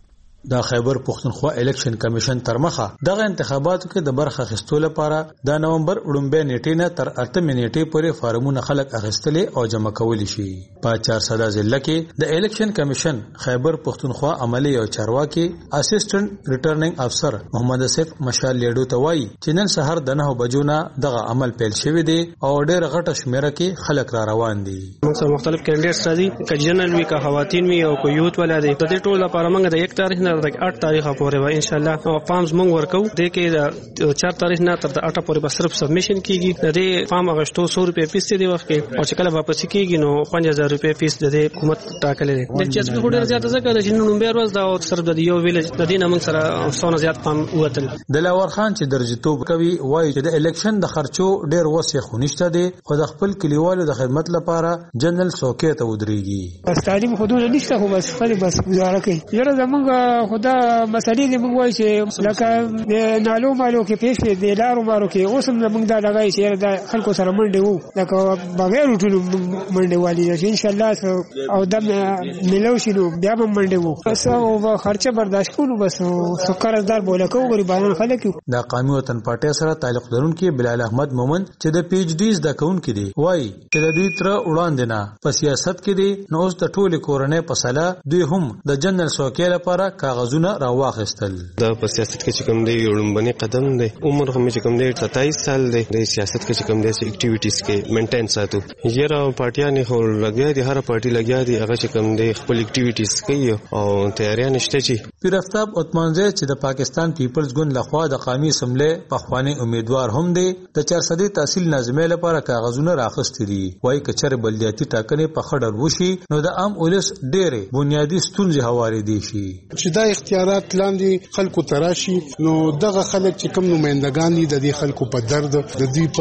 د خیبر پختونخوا الیکشن کمیشن تر مخه دغه انتخاباتو کې د برخه اخیستو لپاره د نومبر وړاندې نیټې نه تر 8 نیټې پورې فارمونه خلک اخیستلې او جمع کولی شي. په 400 ضلع کې د الیکشن کمیشن خیبر پختونخوا عملی او چارواکي اسسټنټ ریټرنینګ افسر محمد اسف مشال لیډو ته وایي چې نن سحر د 9 بجو نه دغه عمل پیل شوی دی او ډېر غټه شمیره کې خلک را روان دي. موږ سره مختلف کینډیډیټس راځي، که جنرال وی، که خواتین وی او که یوت ولادي. د دې ټول لپاره موږ د 1 تاریخ د 8 تاریخ پورې به ان شاء الله فارمز مونږ ورکو. د کې د 4 تاریخ نه تر 8 پورې به صرف سبمیشن کیږي. د دې فارم اغشتو 100 روپے فیس دی وخت کې او چې کله واپس کیږي نو 5000 روپے فیس د حکومت ټاکلې دي. د چې څه ډېر زیات ځکه چې نن نومبر ورځ دا صرف د یو ویلج د دینه موږ سره څونه زیات فارم وتل. د لاور خان چې درجتوب کوي وایي چې د الیکشن د خرچو ډېر وسه خونشته دي خو د خپل کلیوالو د خدمت لپاره جنرال سوکې ته ودرېږي. بس تعلیم حدود نشته خو بس خپل بس گزاره کوي. یره زمونږ خدا مسلې دې موږ وایي چې لکه د نالو مالو کې پیښې د لارو مارو کې اوس هم موږ دا لګای چې د خلکو سره منډه وو لکه بغیر ټول منډه والی چې ان شاء الله او د ملو شنو بیا هم منډه وو بس او خرچه برداشت کولو بس سکرزدار بولکو غریبانو خلک. د قومي وطن پارټي سره تعلق لرونکي بلال احمد مومن چې د پی ایچ ډیز د کون کې دی وایي چې د دوی تر وړاندې نه په سیاست کې دي نو اوس د ټولي کورنۍ په سلا دوی هم د جنرال سوکې لپاره کاغذونه راواخیستل. د په سیاست کې چې کوم دی وړاندې قدم دی عمر هم چې کوم دی 27 سال دی د سیاست کې چې کوم دی اکټیویټیز کې مینټین ساتو. یره پارټیان خو لګیا دي، هر پارټي لګیا دي هغه چې کوم دی خپل اکټیویټیز کوي او تیاریان شته. چې پیرفتاب عثمانزی چې د پاکستان پیپلز ګوند لخوا د قومي اسمبلی په خواني امیدوار هم دی د 400 تحصیل نظمې لپاره کاغذونه راخستي دي. وایي کچره بلدیاتي ټاکنې په خډر وشي نو د عام ولس ډېرې بنیادی ستونزې هوارې دي شي. چې دا اختیارات لاندې خلکو تراشي نو دغه خلک چې کوم نمائندگان دي د دې خلکو په درد د دې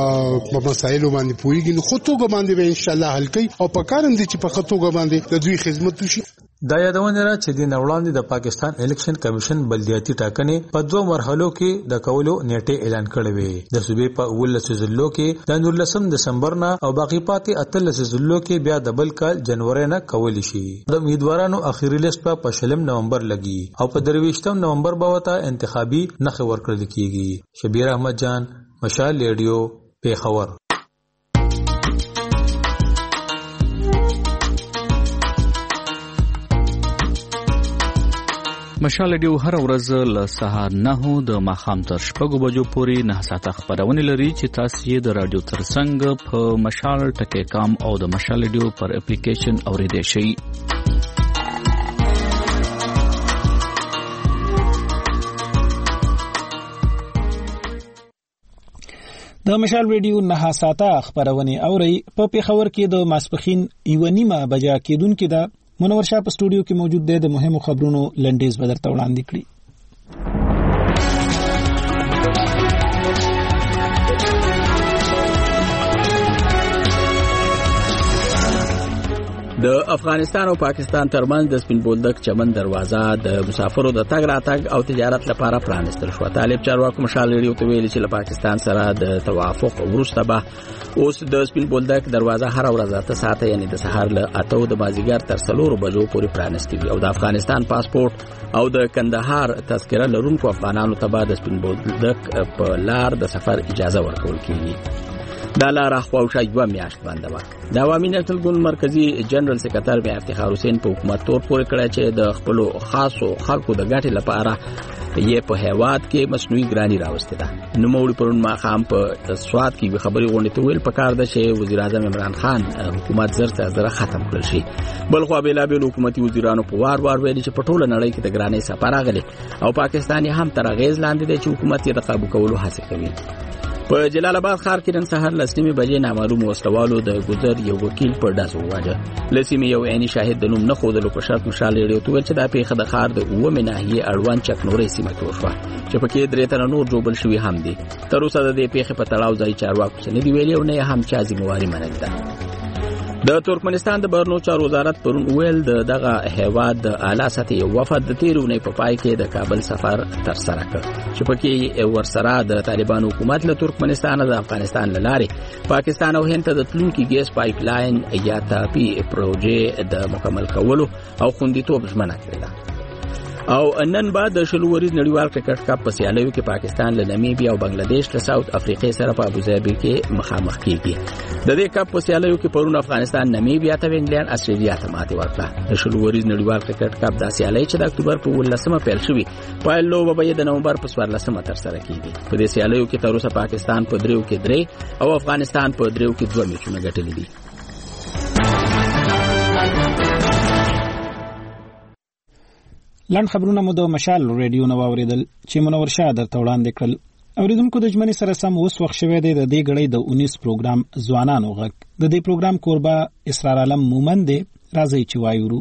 په مسایلو باندې پويږي نو خو توګه باندې به ان شاء الله حل کوي او په کارم دي چې په خطوګه باندې د دوی خدمت وشي. دا یادونه را چې د نوړاندې د پاکستان الیکشن کمیشن بلدیاتي ټاکنې په 2 مرحلو کې د کولو نیټه اعلان کړې وې. د صوبې په 19 ضلعو کې د 19 دسمبر نه او باقي پاتې 18 ضلعو کې بیا د بل کال جنوري نه کول شي. د امیدوارانو اخیری لیست په 20 نومبر لګي او په 23 نومبر به وته انتخابي نخ ورکړل کیږي. شبیر احمد جان، مشال ریډیو، پیښور. مشال ریډیو هر ورځ له سهار 9 د ماښام تر 6 بجو پورې 9 ساعته خبرونه لري چې تاسو یې د رادیو ترڅنګ په مشال ټکی کام او د مشال ریډیو پر اپلیکیشن اوریدئ شئ. د مشال ریډیو 9 ساعته خبرونه اوري په پیښور کې د ماسپخین 1:30 بجې کېدونکې ده. منور شاه په سټوډیو کې موجود دی، د مهمو خبرونو لنډیز بدرته وړاندې کړي. د افغانستان او پاکستان ترمنځ د سپین بولدک چمن دروازه د مسافرو د تګ راتګ او تجارت لپاره پرانستل شو. طالب چارواکو مشال ریډیو ته ویلي چې له پاکستان سره د توافق وروسته به اوس د سپین بولدک دروازه هر ورځ 8 ساعته یعنی د سهار له 8 د مازیګر تر 4 بجو پورې پرانستي وي او د افغانستان پاسپورت او د کندهار تذکره لرونکو افغانانو ته به د سپین بولدک په لار د سفر اجازه ورکول کیږي. دا لار خواوشا یو میاشت باندې وه. د عوامي نېشنل ګوند مرکزی جنرال سکرټر بیا افتخار حسین په حکومت تور پورې کړی چې د خپل خاصو خلکو د ګټې لپاره یې په هیواد کې مصنوعي ګرانی راوستي ده. نو موږ پرون ما خام په سواد کې خبري غونډه ته ویل پکار ده چې وزیر اعظم عمران خان حکومت زر ختم کړل شي. بل خو بیل حکومتي وزیرانو په وار ویلي چې په ټوله نړۍ کې د ګرانی سفر راغلي او پاکستان هم تر غیز لاندې دی چې حکومت یې د قابو کولو هڅه کوي. په جلال آباد ښار کې نن سهار 10 بجې نامعلوم وسلوالو د ګذر یو وکیل پر ډز وواجه. لسیمه یو عیني شاهد د نوم نه خودلو په شرط مشال ریډیو ته چې دا پیښه د ښار د 9 ناحیه اړوان چکنوري سیمه کې وشوه چې پکې درې تر نور جوړل شوی هم دي. تر اوسه د دې پیښې په تړاو ځای چارواکو څخه نه دی ویلي او نه هم چا ذمہواری منل ده. د ترکمنستان د بهرنیو چارو وزارت پرون ویل دغه هیواد د اعلی سطحي وفد د تیرونې په پای کې د کابل سفر تر سره کړ چې پکې ورسره د طالبانو حکومت له ترکمنستان د افغانستان لارې پاکستان او هند ته د تلونکي ګیس پایپ لاین یا تاپی پروژې د مکمل کولو او خوندیتوب ژمنه کړې ده. او نن بعد د شلوري نړیوال کرکټ کپ په سیالیو کې پاکستان له نامیبیا او بنگلاديش له ساوث افریقا سره په ابوظبي کې مخامخ کیږي. د دې کپ په سیالیو کې پرون افغانستان نامیبیا ته انګلند استرالیا ته ماتې ورکړه. د شلوري نړیوال کرکټ کپ د سیالۍ چې د اکتوبر په 18مه پیل شوې پایل لوب به د نومبر په 14مه تر سره کیږي. په دې سیالیو کې تر اوسه پاکستان په دریو کې 3 او افغانستان په دریو کې 2 میچونه ګټلي دي. لاند خبرونه مو د مشال ریډیو نو اوریدل چې منور شاه درته وړاندې کړل. اوریدونکو د جمعنی سره سم اوس وخت شوه دی د دې غړې د 19 پروګرام ځوانانو غږ. د دې پروګرام کوربه اسرار عالم مومند دی. راځي چې وایو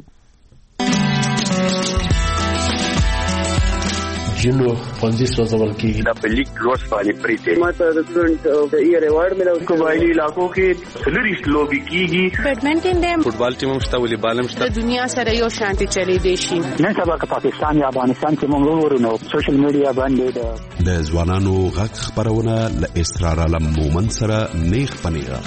جنو پنځه سوزول کیږي د پلیک روز باندې پریته ماته د سټوډنټ یې ریوارډ ملو قبایلی علاقو کې سلریش لوبي کیږي. بیډمنټن دی، فوټبال ټیم هم شته، والیبال هم شته. د دنیا سره یو شانتي چلی دی شي. نن سبا که پاکستان یا افغانستان کې موږ ورونو سوشل میډیا باندې د ځوانانو غږ خبرونه ل اسرار عالم مومن سره نیغ پنیغه.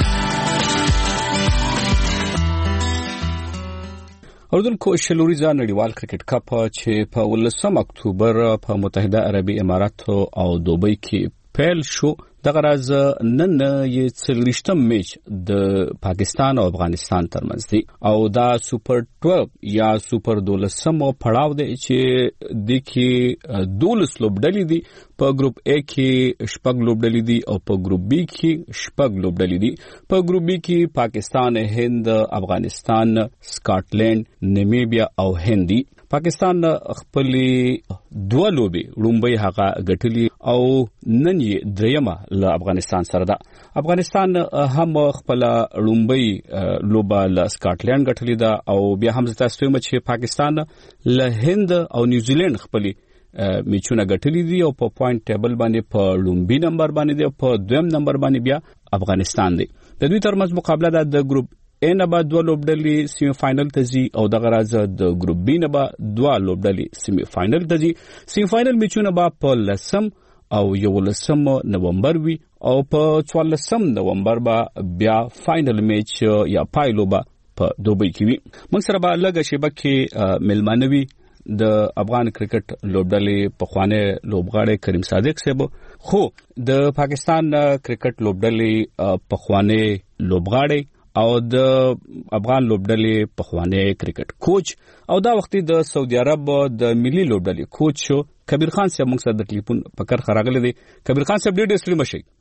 اردوونکو شلوريزه نړیوال کرکټ کپ چې په 19 اکتوبر په متحده عربي اماراتو او دوبۍ کې پیل شو دغه راز نن یې 40 میچ د پاکستان او افغانستان ترمنځ دی او دا سوپر 12 یا سوپر 12 پړاو دی چې د کې 12 لوبډلې دي. په ګروپ A کې 6 لوبډلې دي او په ګروپ B کې 6 لوبډلې دي. په ګروپ B کې پاکستان، هند، افغانستان، سکاټلند، نامیبیا او هندي. پاکستان خپل 2 لوبي لومبي هغه ګټلي او نن یې دریمه له افغانستان سره ده. افغانستان هم خپل لومبي لوبه له سکاټلند ګټلي ده او بیا هم تاسو چې پاکستان له هند او نیوزیلند خپل میچونه ګټلي دي او په پوینټ ټیبل باندې په لومبي نمبر باندې دی او په دویم نمبر باندې بیا افغانستان دی. د دوی ترمنځ مقابله ده د ګروپ A نه به 2 لوبډلې سیمی فائنل ته ځي او دغه راز د ګروپ B نه به 2 لوبډلې سیمی فائنل ته ځي. سیمی فائنل میچونه به په 10 او 11 نومبر وي او په 14 نومبر به بیا فائنل میچ یا پایلو به په دوبۍ کې وي. موږ سره به لږه شیبه کې ملمانوي د افغان کرکټ لوبډلې په خوانه لوبغاړي کریم صادق صاحب خو د پاکستان کرکټ لوبډلې په خوانه لوبغاړي او د افغان لوبډلې په خوانه کرکټ کوچ او دا وخت د سعودي عرب د ملي لوبډلې کوچ شو کبیر خان صاحب موږ سره د ټلیفون په کار خراغله دي. کبیر خان صاحب ډېر سلام شي.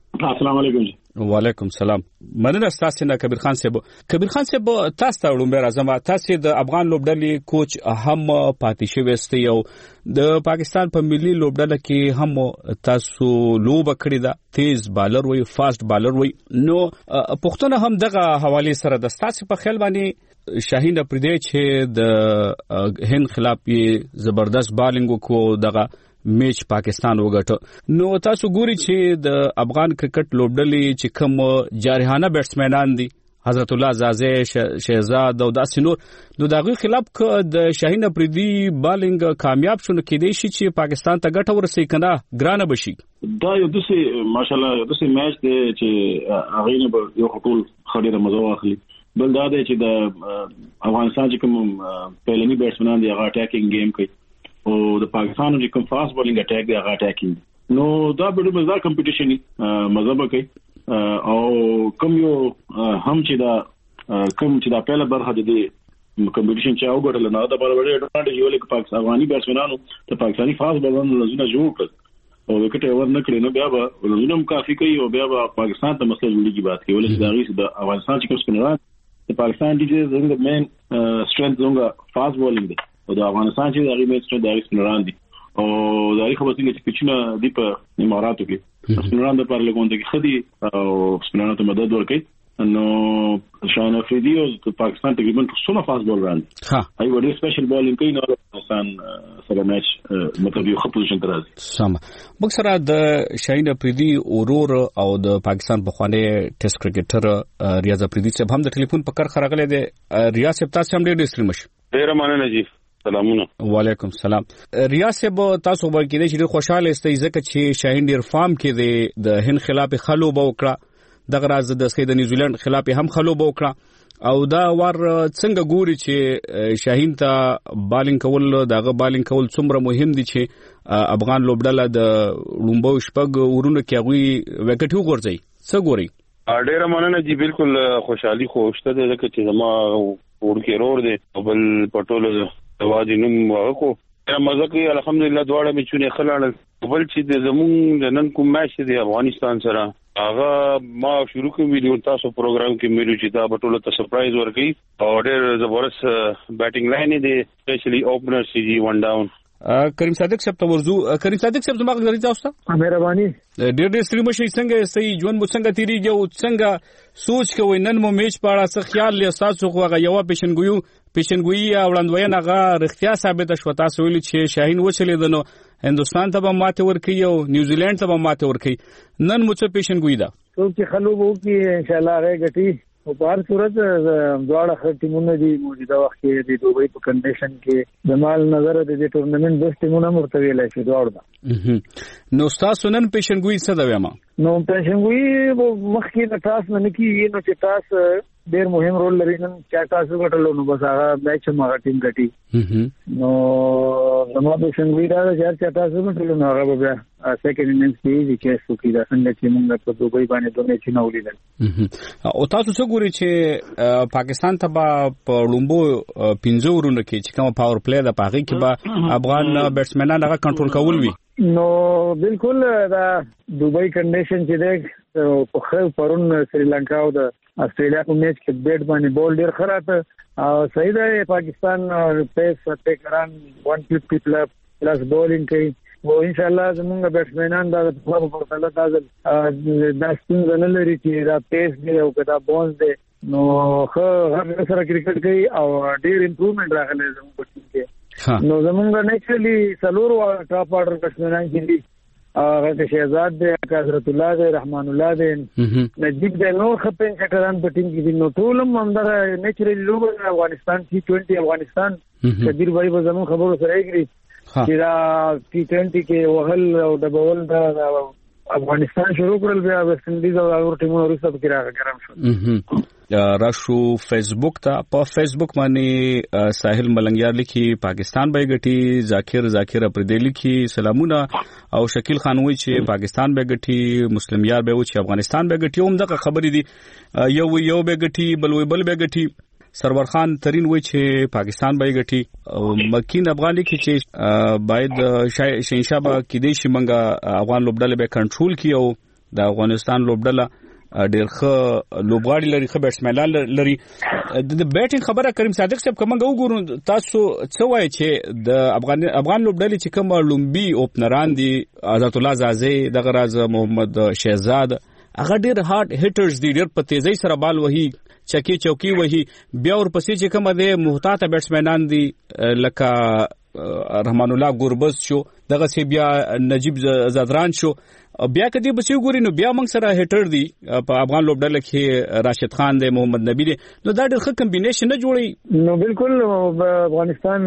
السلام علیکم. وعلیکم سلام. مننه تاسو نه کبیر خان صاحب. کبیر خان صاحب تاسو ته وړاندې راځم. تاسو د افغان لوبډلې کوچ هم پاتې شوی ste یو د پاکستان په ملي لوبډله کې هم تاسو لوب کړی دا تیز بالر وي فاست بالر وي. نو پښتون هم دغه حواله سره د تاسو په خیال باندې شاهین افریدی چې د هند خلاف یې زبردست بالینګ وکړو دغه میچ پاکستان وګټه. نو تاسو ګوري چې د افغان کرکټ لوبډلې چې کوم جارحانه بیټسمنان دي حضرت الله زازه شهزاد او داسې نو دغه خلاف د شاهین افریدی بالینګ کامیاب شونه کېدی شي چې پاکستان ته ګټه ورسې کنه ګرانه بشي. دا یو دسه ماشاءالله دسه میچ دی چې هغه نه به یو خپل خډيره مزه واخلي. بل دا دی چې د افغانستان چې کوم پهلنی بیټسمنان دی هغه اٹیکینګ گیم کوي او د پاکستان چې کوم فاست بالینګ اٹیک دی هغه اٹیکینګ. نو دا به مزدار کمپټیشن مزه به کوي او کوم یو هم چې دا پهله برخه د کمپټیشن چې وګړل نه دا په وړه اډوانټیج یو لیک پاکستان افغاني بیټسمنانو ته پاکستاني فاست بالرانو لزونه جوړ کړ او وکټ اور نه کړی. نو بیا به لزونه کافي کوي او بیا به پاکستان ته مسله جوړیږي بات کوي. ولې دا غي د افغانستان چې کوم سپینران د پاکستان دي چې زموږ مین سټرنث زموږ فاست بالینګ دی او د افغانستان چې دغه میچ ته دغه سپینران دي او دغه خبرې چې پچنه دی په اماراتو کې سپینران د پارلمان کې خدي او سپینران ته مدد ورکړي. نو شاهین افریدی او پاکستان تقریبا ټول فاست بالران ها ای وړي سپیشل بالینګ کوي نو پاکستان سره میچ مطلب یو خپل شن ترازي سم. بکسره د شاهین افریدی اورور او د پاکستان په خوانه ټیسټ کرکټر ریاض افریدی صاحب هم د ټلیفون په کار خراغله دي. ریاض صاحب تاسو هم ډېر ستړي مشه. ډېر مننه جی. سلامونه. وعلیکم سلام. ریاض صاحب تاسو به کې چې خوشاله استئ ځکه چې شاهین ډیر فارم کې د هند خلاف خلو به وکړه دغه راز د سید نیوزیلند خلاف هم خلو به وکړه او دا ور څنګه ګوري چې شاهین ته بالینګ کول دغه بالینګ کول څومره مهم دي چې افغان لوبډله د لومبو شپږ ورونو کې غوي وکټ وګورځي څه ګوري. ډېر مننه جی. بالکل خوشحالي خوشته ده چې زما ورکه رور دي بل پټول توازی نوم واکو مزه کوي الحمدلله دواړه میچونه خلاړل. بل چې د زمون د نن کوم میچ دی افغانستان سره هغه ما شروع کوم ویډیو تاسو پروګرام کې مې چې دا بټوله ته سرپرایز ورکړي او ډېر زبردست بیټینګ لاین دی سپیشلی اوپنر سی جی ون ډاون. کریم صادق صاحب ته ورزو. کریم صادق صاحب زما غوړي تاسو ته مهرباني. ډېر ستړي مشي څنګه صحیح ژوند مو څنګه تیریږي او څنګه سوچ کوي نن مو میچ په اړه څه خیال لري تاسو خو هغه یو پیشنګوئی وړاندوینه هغه رښتیا ثابت شو. تاسو ویل چې شاهین وچلې دنو هندستان ته به ماته ورکړي او نیوزیلند ته به ماته ورکړي نن مو څه پیشنګوئی ده چې خلو وو کې ان شاء الله راګټي او په هر صورت دواړه خر ټیمونه دي موجوده وخت کې د دوبۍ په کنډیشن کې د مال نظر د دې ټورنمنت بیسټ ټیمونه مرتوي لای شي دواړه. نو تاسو نن پیشنګوئی څه دا وایم؟ نو پیشنګوئی مخکې د تاسو نه کیږي نو چې تاسو ډېر مهم رول لري نن چې تاسو غټلو نو بس هغه میچ ما ټیم غټي نو نو پیشنګوئی دا چې تاسو غټلو نو هغه بیا سیکنډ اننګز کې چې څوک دا څنګه چې موږ په دوبۍ باندې دوه چې نو لیدل او تاسو څه ګوري چې پاکستان ته په لومبو 15 ورونو کې چې کوم پاور پلی دا پاغي کې به افغان بیټسمنان هغه کنټرول کول وي. نو بالکل دا دوبۍ کنډیشن چې ده په خو پرون سریلانکا او د استرالیا په میچ کې بیټ باندې بول ډیر خراته او صحیح ده پاکستان پیس ټیکران 150 پلس بولینګ کوي او ان شاء الله زموږ بیټسمنان دا په پرتله دا څنګه نه لري چې دا پیس دی او دا بونز دی نو هر سره کرکټ کوي او ډیر امپروومنت راغلی زموږ ټیم کې. نو زمونږ نیچرلی سلور ټاپ آرډر بیټسمنان کې دي هغه شهزاد دی حضرت الله دی رحمان الله دی نجیب دی نور خپل کټران په ټیم کې دي. نو ټول هم دا نیچرلی لوګ افغانستان T20 افغانستان کبیر بھائی به زمون خبرو سره یې چې دا T20 کې وهل او د بول دا افغانستان شروع کړل بیا ویسټ انډیز او اور ټیمونو وروسته کې راغرم شو. راشو فیسبوک ته په فیسبوک باندې ساحل ملنګیار لیکي پاکستان به ګټي ذاکر افریدی لیکي سلامونه او شکیل خان وایي چې پاکستان به ګټي مسلم یار به وایي چې افغانستان به ګټي هم دغه خبرې دي یو به ګټي بل به ګټي. سرور خان ترين وایي چې پاکستان به ګټي او مکین افغان لیکي چې باید شینشاه به کې دي چې منګه افغان لوبډله به کنټرول کړي او د افغانستان لوبډله ډېر ښه لوبغاړي لري، ښه بیټسمنان لري. د بیټینګ خبره کریم صادق صاحب کومه وګورو، تاسو څه وایي چې د افغان لوبډلې چې کوم لومبي اوپنران دي، عزت الله زازي، دغه راز محمد شهزاد، هغه ډېر هارد هیټرز دي، ډېر په تیزی سره بال وهي، چکی چوکي وهي. بیا ورپسې چې کومه د محتاط بیټسمنان دي لکه رحمان الله ګوربز شو، دغه سی بیا نجیب زادران شو. بیا کدی بچو ګوري نو بیا موږ سره هیټر دی په افغان لوبډله کې راشد خان دی، محمد نبی دی. نو دا ډېر ښه کمبینیشن نه جوړي. نو بالکل افغانستان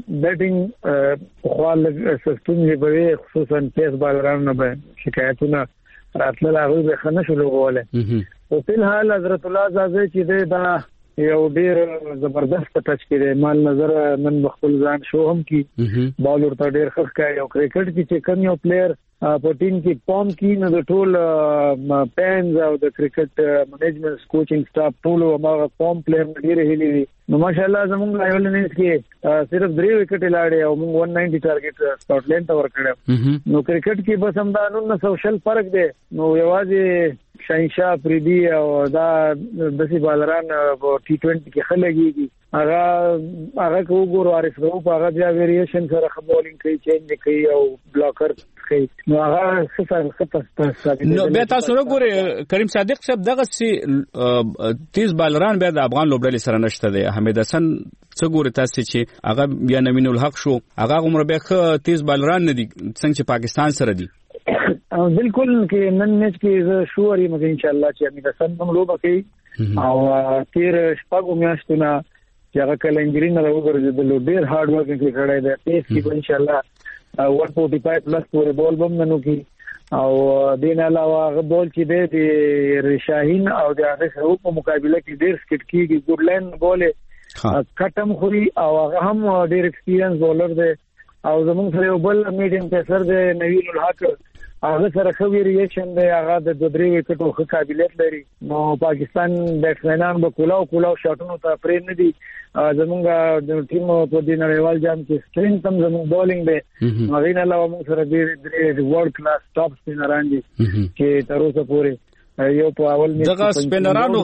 بیټینګ خپل سیستم یې به خصوصا تیز بالرانو نه به شکایتونه راتله هغه به خنه شروع کوله. او په حال حضرت الله زازي چې دا یو ډېر زبردست ټچ کړي، مال نظر نن خپل ځان شو هم کی بالر ته ډېر ښه ښکاري. او کرکټ کې چې کوم یو پلیئر په ټیم کې پام کې نو د ټول پینز او د کرکټ منیجمنت کوچینګ سټاف ټول هغه پام پلیئر ډېر هلي دي. نو ماشاءالله زموږ لایولنس کې صرف 3 وکټ لاړې او موږ 190 ټارګټ سکاټلند ته ورکړو. نو کرکټ کې بس هم دا 900 فرق دی. نو یوازې شاهینشاه پریدي او دا دسی بالران په ټي20 کې خلګيږي، هغه کو ګورو عارف رو په هغه بیا ویریشن سره بولینګ کوي، چینج کوي او بلاکر کوي. نو هغه څه نو بیا تاسو وګورئ کریم صادق صاحب، دغه سي تیز بالران بیا د افغان لوبډلې سره نشته دی. حمید حسن څه ګوري تاسو چې هغه بیا نمین الحق شو، هغه عمر بیا ښه تیز بالران نه دي څنګه چې پاکستان سره دي. بالکل کې نن میچ کې زه شور یم ان شاء الله چې حمید حسن هم لوبه کوي او تیر شپږ میاشتونه چې هغه کله انجری نه وګرځیدل، ډېر هارد ورک کړی دی. پیس کې ان شاء الله 145 پلس پورې بول بم ننو کی. او دین علاوه هغه بول چې دی د شاهین او د هغه سره په مقابله کې ډېر سکټ کیږي، ګډ لاین بول کټم خوري او هغه هم ډېر ایکسپیرینس بولر دی. او زموږ سره یو بل میډیم پیسر دی نویل الحق، هغه سره خو ریاکشن دی، هغه د 2-3 وکټو ښه قابلیت لري. نو پاکستان بیټسمنان به کولاو شاټونو ته پرې نه دي. زمونږ د ټیم په دې نړیوال جام کې سټرینګ تم زموږ بولینګ دی. هغه نه علاوه موږ سره د ورلد کلاس ټاپ سپینران دي چې تر اوسه پورې یو په اول می دغه سپینرانو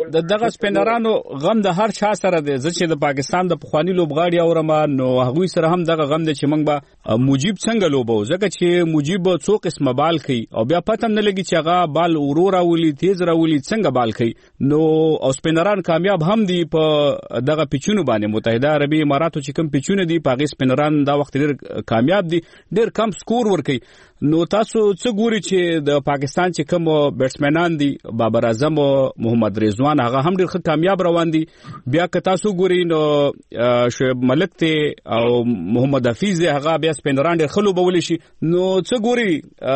غم د هر چا سره دی. زه چې د پاکستان د پخوانی لوبغاړي اورم نو هغوی سره هم دغه غم دی چې موږ به مجيب څنګه لوبو، ځکه چې مجيب څو قسمه بال کوي او بیا پته نه لګي چې هغه بال ورو راولي، تیز راولي، څنګه بال کوي. نو او سپینران کامیاب هم دي په دغه پیچونو باندې. متحده عربی اماراتو چې کوم پیچونه دي په هغه سپینران دا وخت ډېر کامیاب دي، ډېر کم سکور ورکوي. نو تاسو څه ګوري چې د پاکستان چې کوم بیټسمنان دي، بابر اعظم او محمد رضوان، هغه هم ډېر ښه کامیاب روان دي. بیا که تاسو ګوري نو شعیب ملک ته او محمد حفیظ هغه بیا سپینران ډېر ښه لوبولی شي. نو څه ګوري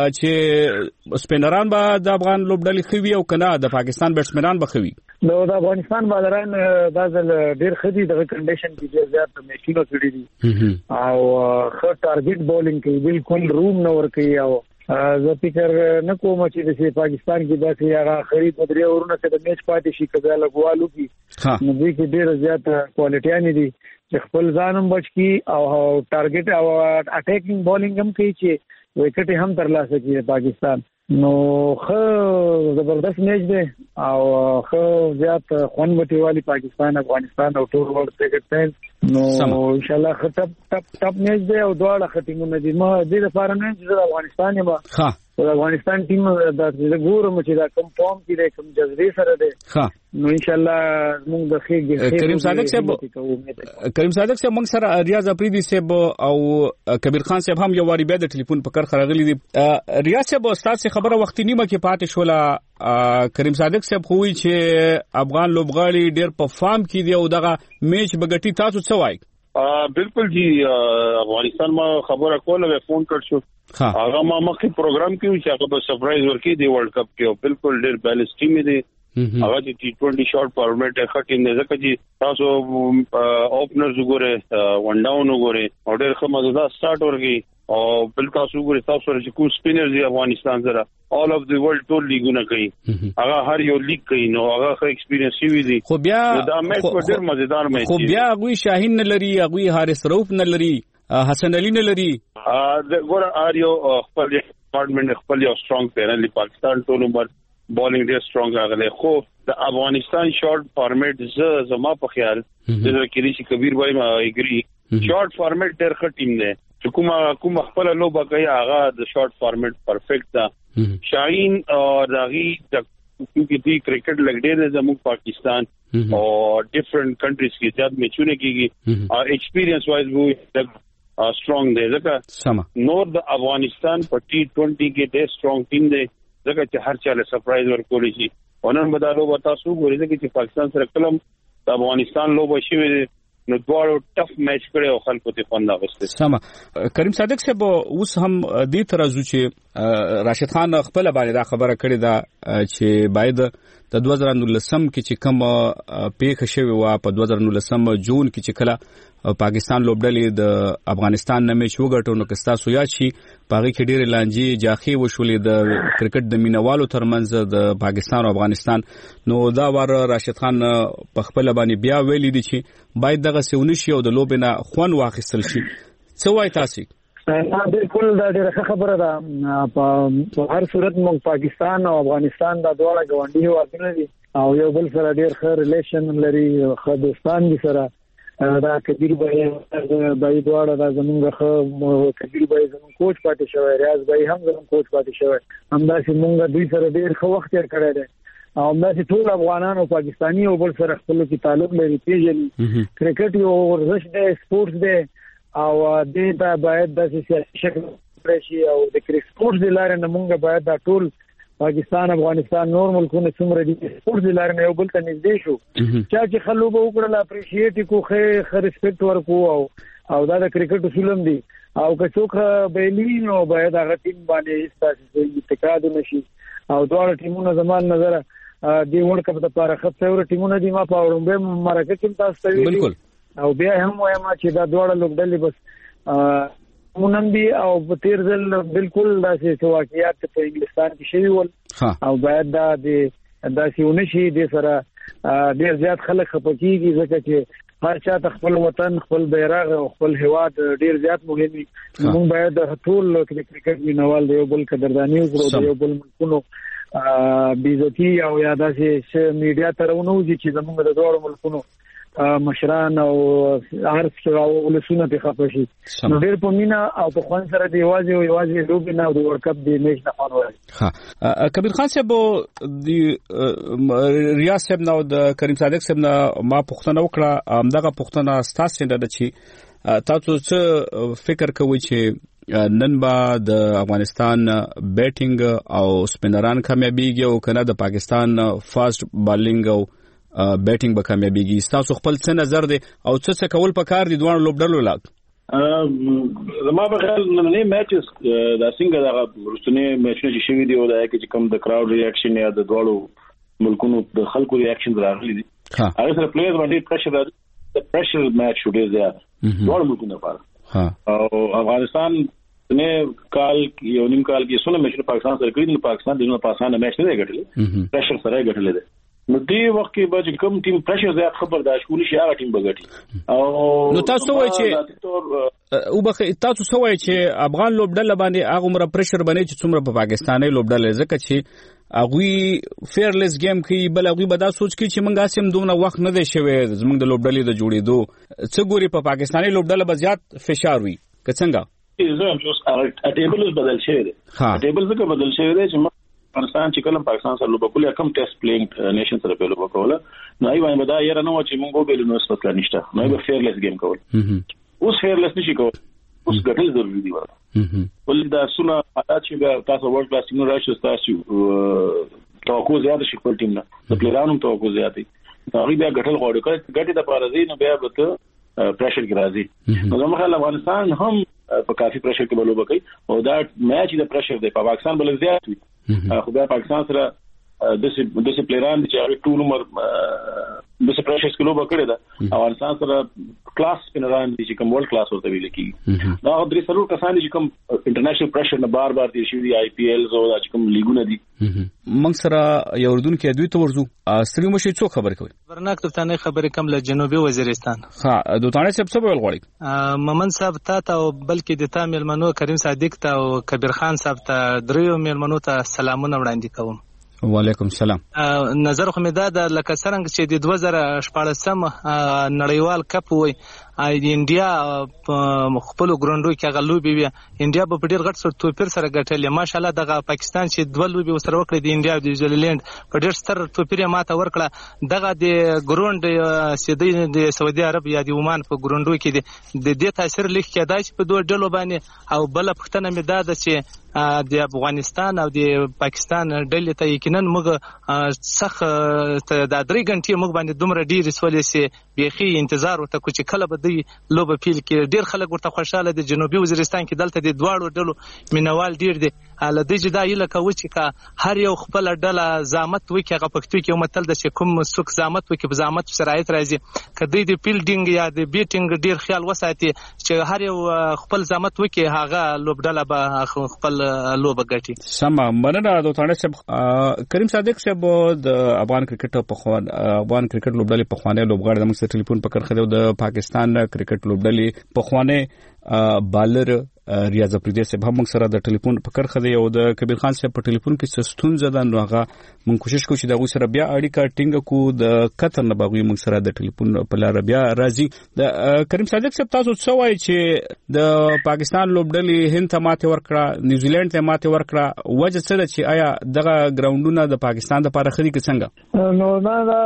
چې سپینران به د افغان لوبډلې ښه وي او که نه د پاکستان بیټسمنان به ښه وي؟ نو د افغانستان بالران دا ځل ډېر ښه دي، دغه کنډیشن کې ډېر زیات میچونه کړي دي او ښه ټارګټ بولینګ کوي، بالکل روم نه ورکوي. او زه فکر نه کوم چې د پاکستان کې داسې هغه خرید په 3 اورونه کې د میچ پاتې شي کبه لګوالو کې. نو دوی کې ډېر زیات کوالټیان دي چې خپل ځان هم بچ کی او ټارګټ او اٹیکینګ بولینګ هم کوي چې وکټ هم ترلاسه کړي پاکستان. نو خو زبردست میچ دی او خو زیات خوان بټیوالي پاکستان افغانستان او ټول ورلد کرکټ فین. نو ان شاء الله ټپ میچ دی او دواړه ختمونه دي. ما دې لپاره نه چې افغانستان یم د افغانستان ټیم د ګورم چې دا کوم فارم کې دی، کوم جذبې سره دی. نو ان شاء الله موږ د خیر کریم صادق صاحب موږ سره ریاض افریدي صاحب او کبیر خان صاحب هم یو واری بیا د ټلیفون په کار خراغلي دي. ریاض صاحب استاد خبره وخت نیمه کې پاتې شوله. کریم صادق صاحب خو وی چې افغان لوبغاړي ډېر په فارم کې دي او دغه میچ بغټي، تاسو څه وایي؟ بالکل جی، افغانستان ما خبره کوله فون کړ شو، هغه ما مخکې پروګرام کې چې هغه به سرپرایز ورکړي دی ورلد کپ کې. بالکل ډېر بیلنس ټیم دی، هغه چې ټي20 شارټ فارمیټ ښه ټیم دی، ځکه چې تاسو اوپنرز وګورئ، ون ډاون وګورئ او ډېر ښه مزدار سٹارټ ورکړي. او بل تاسو وګورئ تاسو سره چې کوم سپینرز دی افغانستان سره all of the world ټول لیګونه کوي، هغه هر یو لیګ کوي. نو هغه ښه ایکسپیرینس شوی دی. خو بیا دا میچ ډېر مزیدار میچ دی. خو بیا هغوی شاهین نه لري، هغوی حارث رؤف نه لري، حسن علي نه لري. ګوره هر یو خپل ډپارټمنټ خپل یو سترونګ پیرل پاکستان ټول عمر بالینګ ډیر سترونګ راغلی خو د افغانستان شارټ فارمیټ زما په خیال د کلی شي کبیر وای ما ایګری شارټ فارمیټ ډیر ښه ټیم دی چې کوم خپل لوبه کوي هغه د شارټ فارمیټ پرفیکټ ده شاهین او داغي क्योंकि दी क्रिकेट लगडे ने जम्मू पाकिस्तान और डिफरेंट कंट्रीज की ज्यादा मैचूने की और एक्सपीरियंस वाइज वो स्ट्रांग दे जका नॉर द अफगानिस्तान पर T20 के दे स्ट्रांग टीम दे जका कि हर चाले सरप्राइज और कोली सी ओनन बता सु गोरे कि पाकिस्तान सर कलम अफगानिस्तान लो बशी نو دوړو ټف میچ کړي او خلکو ته خوند واغسته سم کریم صادق صاحب اوس هم دې ترازو چې راشد خان خپل باندې دا خبره کړې ده چې باید د 2019 کې چې کوم پیښه شوی و په 2019 جون کې چې کله پاکستان لوبډلې د افغانستان نه میچ وګټو نو کستا سو یاد شي پاغي کې ډېر لانجې جاخي وشولې د کرکټ د مینوالو ترمنځ د پاکستان او افغانستان نو دا ور راشد خان په خپل باندې بیا ویلي دي چې باید دغه سونیشي او د لوبنه خون واخیستل شي څه وای تاسو بالکل دا ډېره خبره ده په هر صورت موږ پاکستان او افغانستان دا دواړه ګاونډي هیوادونه دي او یو بل سره ډېر ښه ریلیشن لري ښه دوستان دي سره دا کبیر بای دواړه دا زمونږ ښه کبیر بای زمونږ کوچ پاتې شوی ریاض بای هم زمونږ کوچ پاتې شوی همداسې موږ دوی سره ډېر ښه وخت تیر کړی دی او همداسې ټول افغانان او پاکستاني او بل سره خپلو کې تعلق لري پیژني کرکټ یو ورزش دی سپورټس دی او دې ته باید داسې سیاسي شکل ورکړی شي او د سپورټس د لارې نه موږ باید دا ټول پاکستان افغانستان نور ملکونه څومره دي سپورټس د لارې نه یو بل ته نږدې شو چې خلکو به وکړل اپریشیټ کو ښه ریسپیکټ ورکو او دا د کرکټ اصول هم دي او که څوک بیلی نو باید هغه ټیم باندې تاسو اتکاد نشي او دواړه ټیمونه زمال نظر دی ورلد کپ د لپاره خپل څور ټیمونه دي ما په اورمبه مرکه کې تاسو ته بالکل او بیا هم وایم چې دا دواړه لوبډلې بس مونږ دی او په تیر ځل بالکل داسې واقعیات په انګلستان کې شوي ول او باید دا داسې ونشي د سره ډیر زیات خلک خپکیږي ځکه چې هر چا خپل وطن خپل بیرغ او خپل هواد ډیر زیات مهم دي موږ باید ټول کرکټ مینوال دی یو بل قدردانی وکړو یو بل ملکونو بیزتی او یا داسې میډیا ترونه وځي چې زموږ د دوه ملکونو مشران او عرف او ولسونه په خپل شي نو ډېر په مینا او په خوان سره دی یوازې لوب نه او د ورلد کپ دی میچ نه خوان وایي ها کبیر خان صاحب ریاض صاحب نو د کریم صادق صاحب نه ما پوښتنه وکړه همدغه پوښتنه ستاسو نه ده چې تاسو څه فکر کوئ چې نن با د افغانستان بیټینګ او سپینران کامیابیږي او کنه د پاکستان فاست بالینګ او بیټینګ به کامیابیږي تاسو خپل څه نظر دی او څه کول پکار دي دوه لوبډلو لاګ زما په خیال نه میچز دا څنګه دا ورستنی میچونه چې شوي دي او دا کې کوم د کراود ریاکشن یا د دوه ملکونو د خلکو ریاکشن راغلي دي هغه سره پلیز باندې پریشر راځي د پریشر میچ شو دی زیات دوه ملکونو لپاره او افغانستان نه کال یو نیم کال کې څونه میچونه پاکستان سره کړی نو پاکستان د نو پاسانه میچ نه ګټلی پریشر سره ګټلی دی نو دی وخت کې به کوم ټیم پریشر زیات خبرداشت کولی شي هغه ټیم بغټي او نو تاسو وایئ چې او به تاسو څه وایئ چې افغان لوبډله باندې هغه عمر پریشر باندې چې څومره په پاکستاني لوبډله ځکه چې هغه فیرلیس گیم کوي بل هغه به دا سوچ کوي چې موږ اسیم دومره وخت نه دی شوی زموږ د لوبډلې د جوړېدو څه ګوري په پاکستاني لوبډله به زیات فشار وي که څنګه زه هم ټیبل بدل شوی دی ټیبل څنګه بدل شوی دی چې افغانستان چې کله پاکستان سره لوبه کوله کم ټیسټ پلیینګ نیشن سره په لوبه کوله نو ای باندې دا یاره نو چې موږ به له نسبت لا نشته نو به فیرلیس گیم کول اوس فیرلیس نشي کول اوس ګټل ضروري دی ورته ول دا سونه حالات چې تاسو ورلد کلاس ټیم راشي تاسو توقع زیات شي خپل ټیم نه د پلیرانو توقع زیات دي هغه بیا ګټل غواړي کله ګټي د پارازي نو بیا به پریشر کې راځي نو زموږ خلک افغانستان هم په کافي پریشر کې بلوبه کوي او دا میچ د پریشر دی په پاکستان بل زیات وي خو بیا پاکستان سره د څه پلیران چې ټول عمر د څه پرشس کلو بکړه ده افغانستان سره کلاس پلیران چې کوم ورلد کلاس ورته ویل کیږي دا درې سلور کسان چې کوم انټرنیشنل پرشر نه بار بار دي شي آی پی ایل زو دا چې کوم لیګونه دي موږ سره یو اردن کې دوی ته ورزو ستړي مشي څو خبر کوي ورناک تفتانه خبرې کم له جنوبي وزیرستان ها دوتانه صاحب څه ویل غواړي ممن صاحب ته او بلکې د تا ملمنو کریم صادق ته او کبیر خان صاحب ته دریو ملمنو ته سلامونه وړاندې کوم وعلیکم السلام. نظر خو مې دا لکه څنګه چې د 2014 نړیوال کپ وای انډیا خپل ګروندو کې غلوبي وي انډیا په ډیر غټ سر توپیر سره ګټلې ماشاالله دغه پاکستان چې دوه لوبي وسره وکړي د انډیا او د نیوزیلند په ډیر ستر توپیر ماته ورکړه دغه د ګروند سیدی د سعودي عرب یا د عمان په ګروندو کې د دې تاثیر لیک کېدای چې په دوه ډلو باندې او بل پښتنه مې دا چې د افغانستان او د پاکستان ډلې ته یقینا موږ سخت د 3 غنټې موږ باندې دومره ډیر سولې سي بيخي انتظار وته کو چې کله به دی لوبه پیل کې ډیر خلک ورته خوشاله دي جنوبي وزیرستان کې دلته د دواړو ډلو مینوال ډیر دي لدې چې دا یله کوي چې هر یو خپل ډله زحمت وکي هغه پښتو کې متل د چې کوم څوک زحمت وکي په زحمت شرایط راځي کدی د فیلډینګ یا د بیټینګ ډیر خیال وساتي چې هر یو خپل زحمت وکي هغه لوبډله به خپل لوبه ګټي سم مننه دوتانه صاحب کریم صادق صاحب د افغان کرکټ په خوان افغان کرکټ لوبډلې په خوانه لوبغاړي د موږ ټلیفون په کرخه د پاکستان کرکټ لوبډلې په خوانه بالر ریاض افریدی صاحب هم سره د ټلیفون په کرخه دی او د کبیر خان صاحب په ټلیفون کې ستون زدان نو هغه مونږ کوشش کوو چې دا سره بیا اړیکه ټینګ کو د قطر نه باغوي مونږ سره د ټلیفون په لار بیا راځي د کریم صادق صاحب تاسو څه وایي چې د پاکستان لوبډلې هند ته ماته ورکړه نیوزیلند ته ماته ورکړه وجه څه ده چې آیا دغه ګراوندونه د پاکستان د لپاره خدي کې څنګه نو دا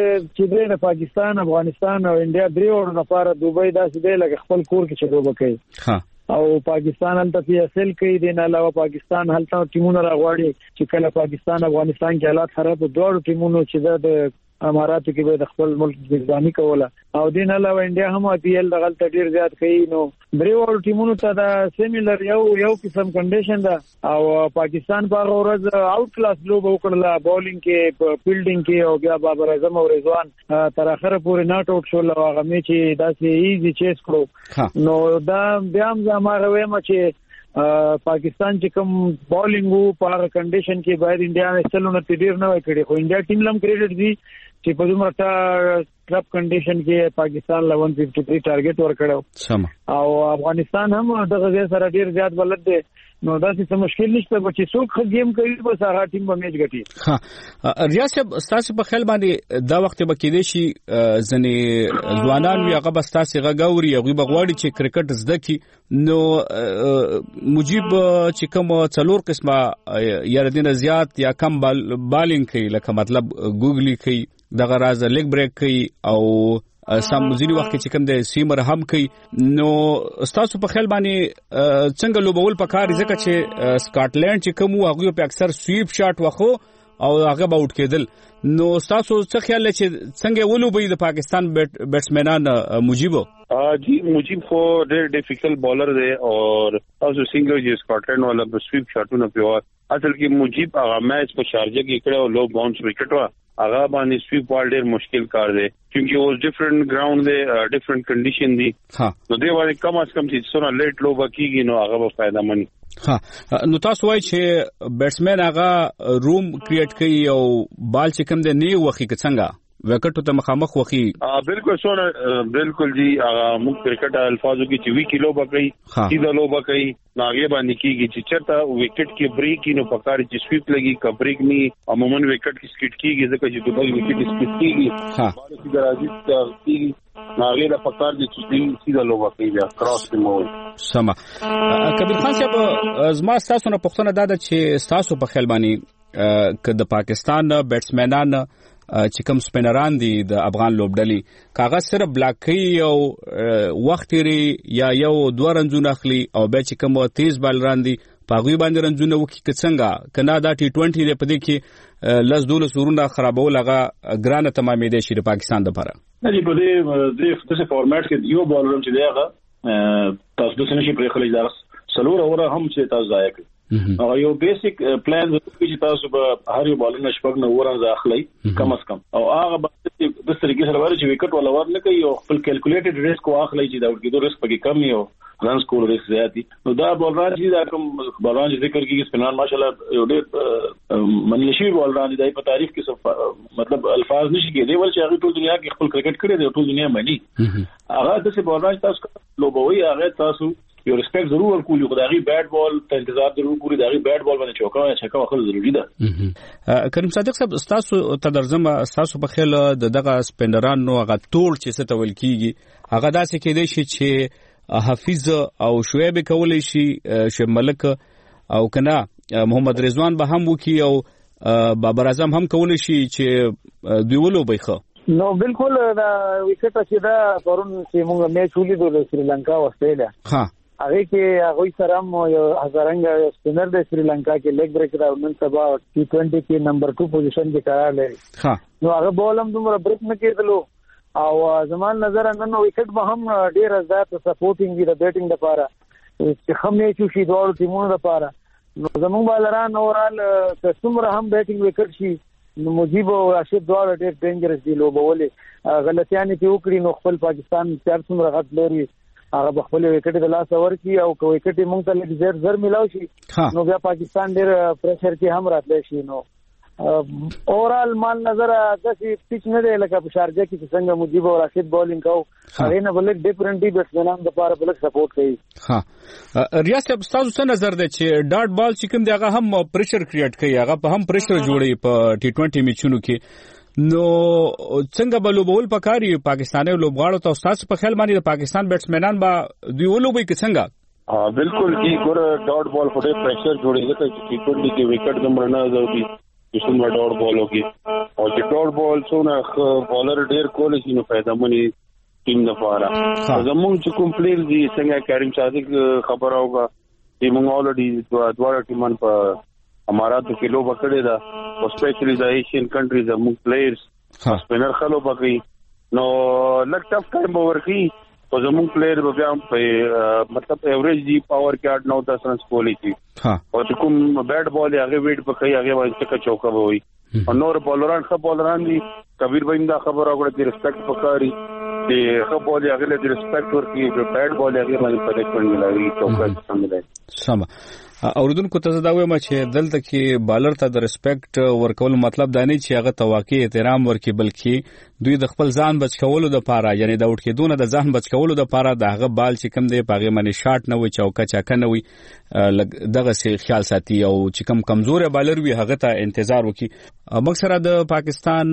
چې د پاکستان افغانستان او انډیا درې ور لپاره دوبۍ داسې دی لکه خپل کور کې چې دوبه کوي ها او پاکستان هلته پی اس ال کوي د نه علاوه پاکستان هلته ټیمونه راغواړي چې کله پاکستان افغانستان کې حالات خراب دوه ټیمونو چې د اماراتو کې به د خپل ملک ځواني کوله او د نه علاوه انډیا هم پی ال دغه ډیر زیات کوي نو درې ور ټیمونو ته دا سیمیلر یو قسم کنډیشن ده او پاکستان په ورځ آوټ کلاس لوب وکړله بولینګ کې فیلډینګ کې او بیا بابر اعظم او رضوان تر اخره پورې ناټ اوټ شول او هغه می چې داسې ایزی چیس کړو نو دا بیا هم زموږ وایم چې پاکستان چې کوم بولینګ وو په هغه کنډیشن کې باید انډیا نه چلونه تدیر نه وای کړی خو انډیا ټیم لم کریډټ دي چې په دومره ټرپ کنډیشن کې پاکستان 153 ټارګټ ورکړو او افغانستان هم دغه ځای سره ډیر زیات بلد دي نو دا څه مشکل نشته چې څوک گیم کوي بس هغه ټیم به میچ ګټي ها ریاض صاحب تاسو په خیال باندې دا وخت به کېدې شي ځنې ځوانان وي هغه بس تاسو غاوري هغه بغواړي چې کرکټ زده کی نو مجيب چې کوم څلور قسمه یا دینه زیات یا کم بالینګ کوي لکه مطلب ګوګلی کوي دغه راز لیګ بریک کوي او سم ځینی وخت چې کوم د سیمر هم کوي نو تاسو په خیال باندې څنګه لوبول پکاري ځکه چې سکاټلند چې کوم هغه په اکثر سویپ شاټ وخو او هغه به اوټ کېدل نو تاسو څه خیال لرئ چې څنګه ولوبي د پاکستان بیټسمنان مجيبو جی مجيب خو ډېر ډیفیکلټ بالر دی او تاسو څنګه چې سکاټلند والا په سویپ شاټونه پیو اصل کې مجيب هغه میچ په شارجه کې کړو لو باونس وکټ وا هغه باندې سویپ بال ډېر مشکل کار دی کیونکه اوس ډیفرنٹ ګراوند دی ډیفرنٹ کنډیشن دی نو دی باندې کم از کم چې څونه لیټ لوبه کیږي نو هغه به فائدہ مني نو تاسو وایي چې بیټسمن هغه روم کریټ کوي او بال چې کوم دی نه وخی څنګه وکټ ته مخامخ وخی بالکل سونه بالکل جی موږ کرکټ الفاظو کې چې وی کیلو بکې سیده لو بکې ناګه باندې کیږي چې چرته وکټ کې بریک نو پکاري چې سویپ لګي کبریک ني عموما وکټ کې سکټ کیږي ځکه چې دوبل وکټ سکټ کیږي باندې چې راځي کیږي ناګه د پکار دي چې سیده لو بکې بیا کراس کې سما کبیر خان صاحب زما تاسو نه پوښتنه ده چې تاسو په خیال باندې ک د پاکستان بیټسمنان چې کوم سپینران دي د افغان لوبډلې کاغذ سره بلاکي او وخت لري یا یو دوه رنزونه اخلي او به چې کوم تیز بالران دي پاغوي باندې رنزونه وکي څنګه کنا دا ټي 20 دی په دې کې لز دول سورونه خرابول هغه ګرانه تمامې دي شي د پاکستان لپاره نه دی په دې د فارمټ کې یو بالر چې دی هغه تاسو د سنشي پرې خلک دا سلور اوره هم چې تاسو ځای کوي یو بیسیک پلان چې تاسو به هر یو بالر نشپک نه ورانځ اخلي کم از کم او هغه د طریقې سره ورته چې وکټ ولا ور نه کوي او خپل کیلکولیټډ ریسک واخلي چې دا ورګیدو ریسک پکې کم یو رنز کول ریسک زیاتی نو دا بولران چې دا کوم بولران ذکر کیږي سپینر ماشاءالله یو ډېر منلشي بولران دی په تاریخ کې مطلب الفاظ نشي کېدی ول چې هغه ټول دنیا کې خپل کرکټ کړی دی ټول دنیا باندې هغه د څه بولران تاسو لوبوي هغه تاسو یو ریسپیکټ ضرور ورکول خو داغي بیټ بال ته انتظار ضرور کوي داغي بیټ بال باندې چوکا واخل ضروری ده کریم صادق صاحب تاسو تدرزم تاسو په خیال دغه سپینرانو هغه ټول چې څه تول کیږي هغه داسې کېدای شي چې حفیظ او شعیب کولای شي شعیب ملک او کنا محمد رضوان به هم وکي او بابر اعظم هم کولای شي چې دوی ولوبېخه نو بالکل دا وکټ چې دا پرون چې موږ میچ ولیدو د سریلانکا او استرالیا ها هغه کې هغه سره یو هزارنګ سپینر د سریلانکا کې لیګ بریک دا نن سبا T20 کې نمبر 2 پوزیشن کې قرار لري ها نو هغه بول هم دومره بریک نه کېدلو او زمان نظر نن وکټ به هم ډیر زیات سپورټینګ دی د بیټینګ لپاره چې هم میچ شي دوه ټیمونو لپاره نو زموږ بالران اورال څومره هم بیټینګ وکټ شي نو مجيب او راشد دواړه ډېر ډینجرس دي لوبولې غلطیانې په وکړي نو خپل پاکستان 400 غټ لري هغه خپل وکټ د لاس اور کی او وکټ مونږ ته لږ زر ملاوي شي نو بیا پاکستان ډېر پریشر کې هم راتلی شي نو اورال مال نظر داسې پیچ نه دی لکه په شارجه کې څنګه مجيب او راشد بولینګ کاو هغه نه بلک ډیفرنٹ دی بیټسمنان د لپاره بلک سپورټ کوي ها ریاض صاحب تاسو څه نظر دی چې ډاټ بال چې کوم دی هغه هم پریشر کریټ کوي هغه په هم پریشر جوړي په T20 میچونو کې نو څنګه به لوبول پکاري پاکستاني لوبغاړو ته تاسو په خیال باندې د پاکستان بیټسمنان به دوی ولوبي کې څنګه بالکل کی ګور ډاټ بال په پریشر جوړي ځکه چې T20 کې وکټ زموږ نه ضروري څومره ډاټ بال وکي او چې ډاټ بال څونه بالر ډیر کول شي نو فائدہ مونږ ټیم لپاره زموږ چې کوم پلیئر دي څنګه کریم صادق خبر اوګه چې موږ اولریډي دوه ټیمان په اماراتو کې لوب کړی دا او سپیشلی د ایشین کنټریز موږ پلیئرز سپینر خلو بقي نو لک ټف ټایم ورکی او زموږ پلیئر به بیا په مطلب ایوریج دی پاور کې 8-9 رنز کولی شي او چې کوم بیټ بال هغه ویټ په کوي هغه باندې څه چوکا وي او نور بولران خو بولران دي کبیر باندې دا خبر اوګړه چې ریسپیکټ پکاري چې خو بول هغه له ریسپیکټ ورکی بیټ بال هغه باندې پنیشمنت ملایي چوکا څنګه سم اوردونکو ته دا وایم چې دلته کې بالر ته د ریسپیکټ ورکول مطلب دا نه چې هغه توقع احترام ورکړي بلکې دوی د خپل ځان بچ کولو د پاره یعنی د وټ کېدونه د ځان بچ کولو د پاره دغه بال چې کم دی پاغه منی شاټ نه وي چوکا چاکه نه وي دغه سي خیال ساتي او چې کم کمزور بالر وي هغه ته انتظار وکړي مکسر د پاکستان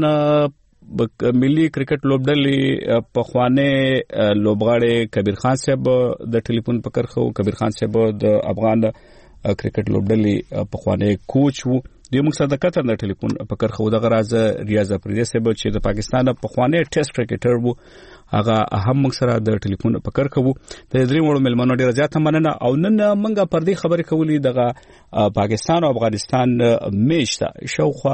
ملي کرکټ لوبډلې په خوانه لوبغاړي کبیر خان صاحب د ټلیفون پکړ خو کبیر خان صاحب د افغان کرکټ لوبډلې په خوانه کوچ وو د موږ سره د کتر د ټلیفون پکړ خو د غراز ریاض افریدی صاحب چې د پاکستان په خوانه ټیسټ کرکټر وو هغه هم موږ سره د ټلیفون پکړ خو د درې وړو ملمنو ډیر زیات مننه او نن موږ پر دې خبرې کولې د پاکستان او افغانستان میچ ته شوخه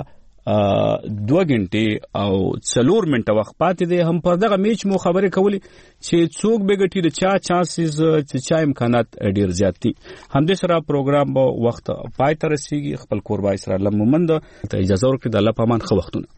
2 غنټې او 4 منټه وخت پاتې دي هم پر دغه میچ مو خبرې کولې چې څوک به ګټي د چانسز چې چا امکانات ډیر زیات دي هم د سره پروګرام په وخت پای ته رسیږي خپل قربای سره لمومند ته اجازه ورکړئ د الله پامان خو وختونه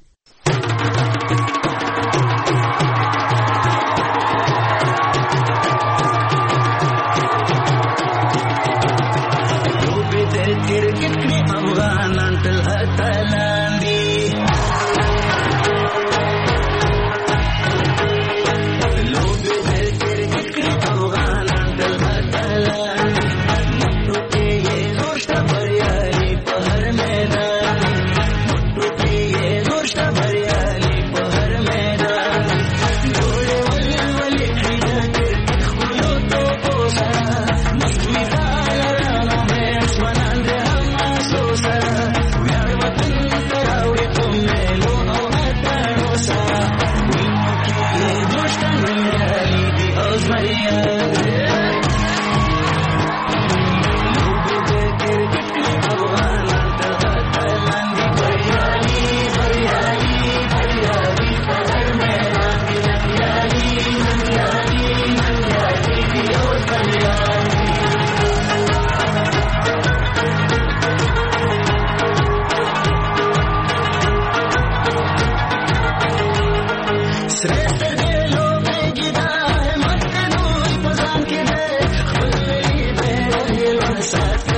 ساتي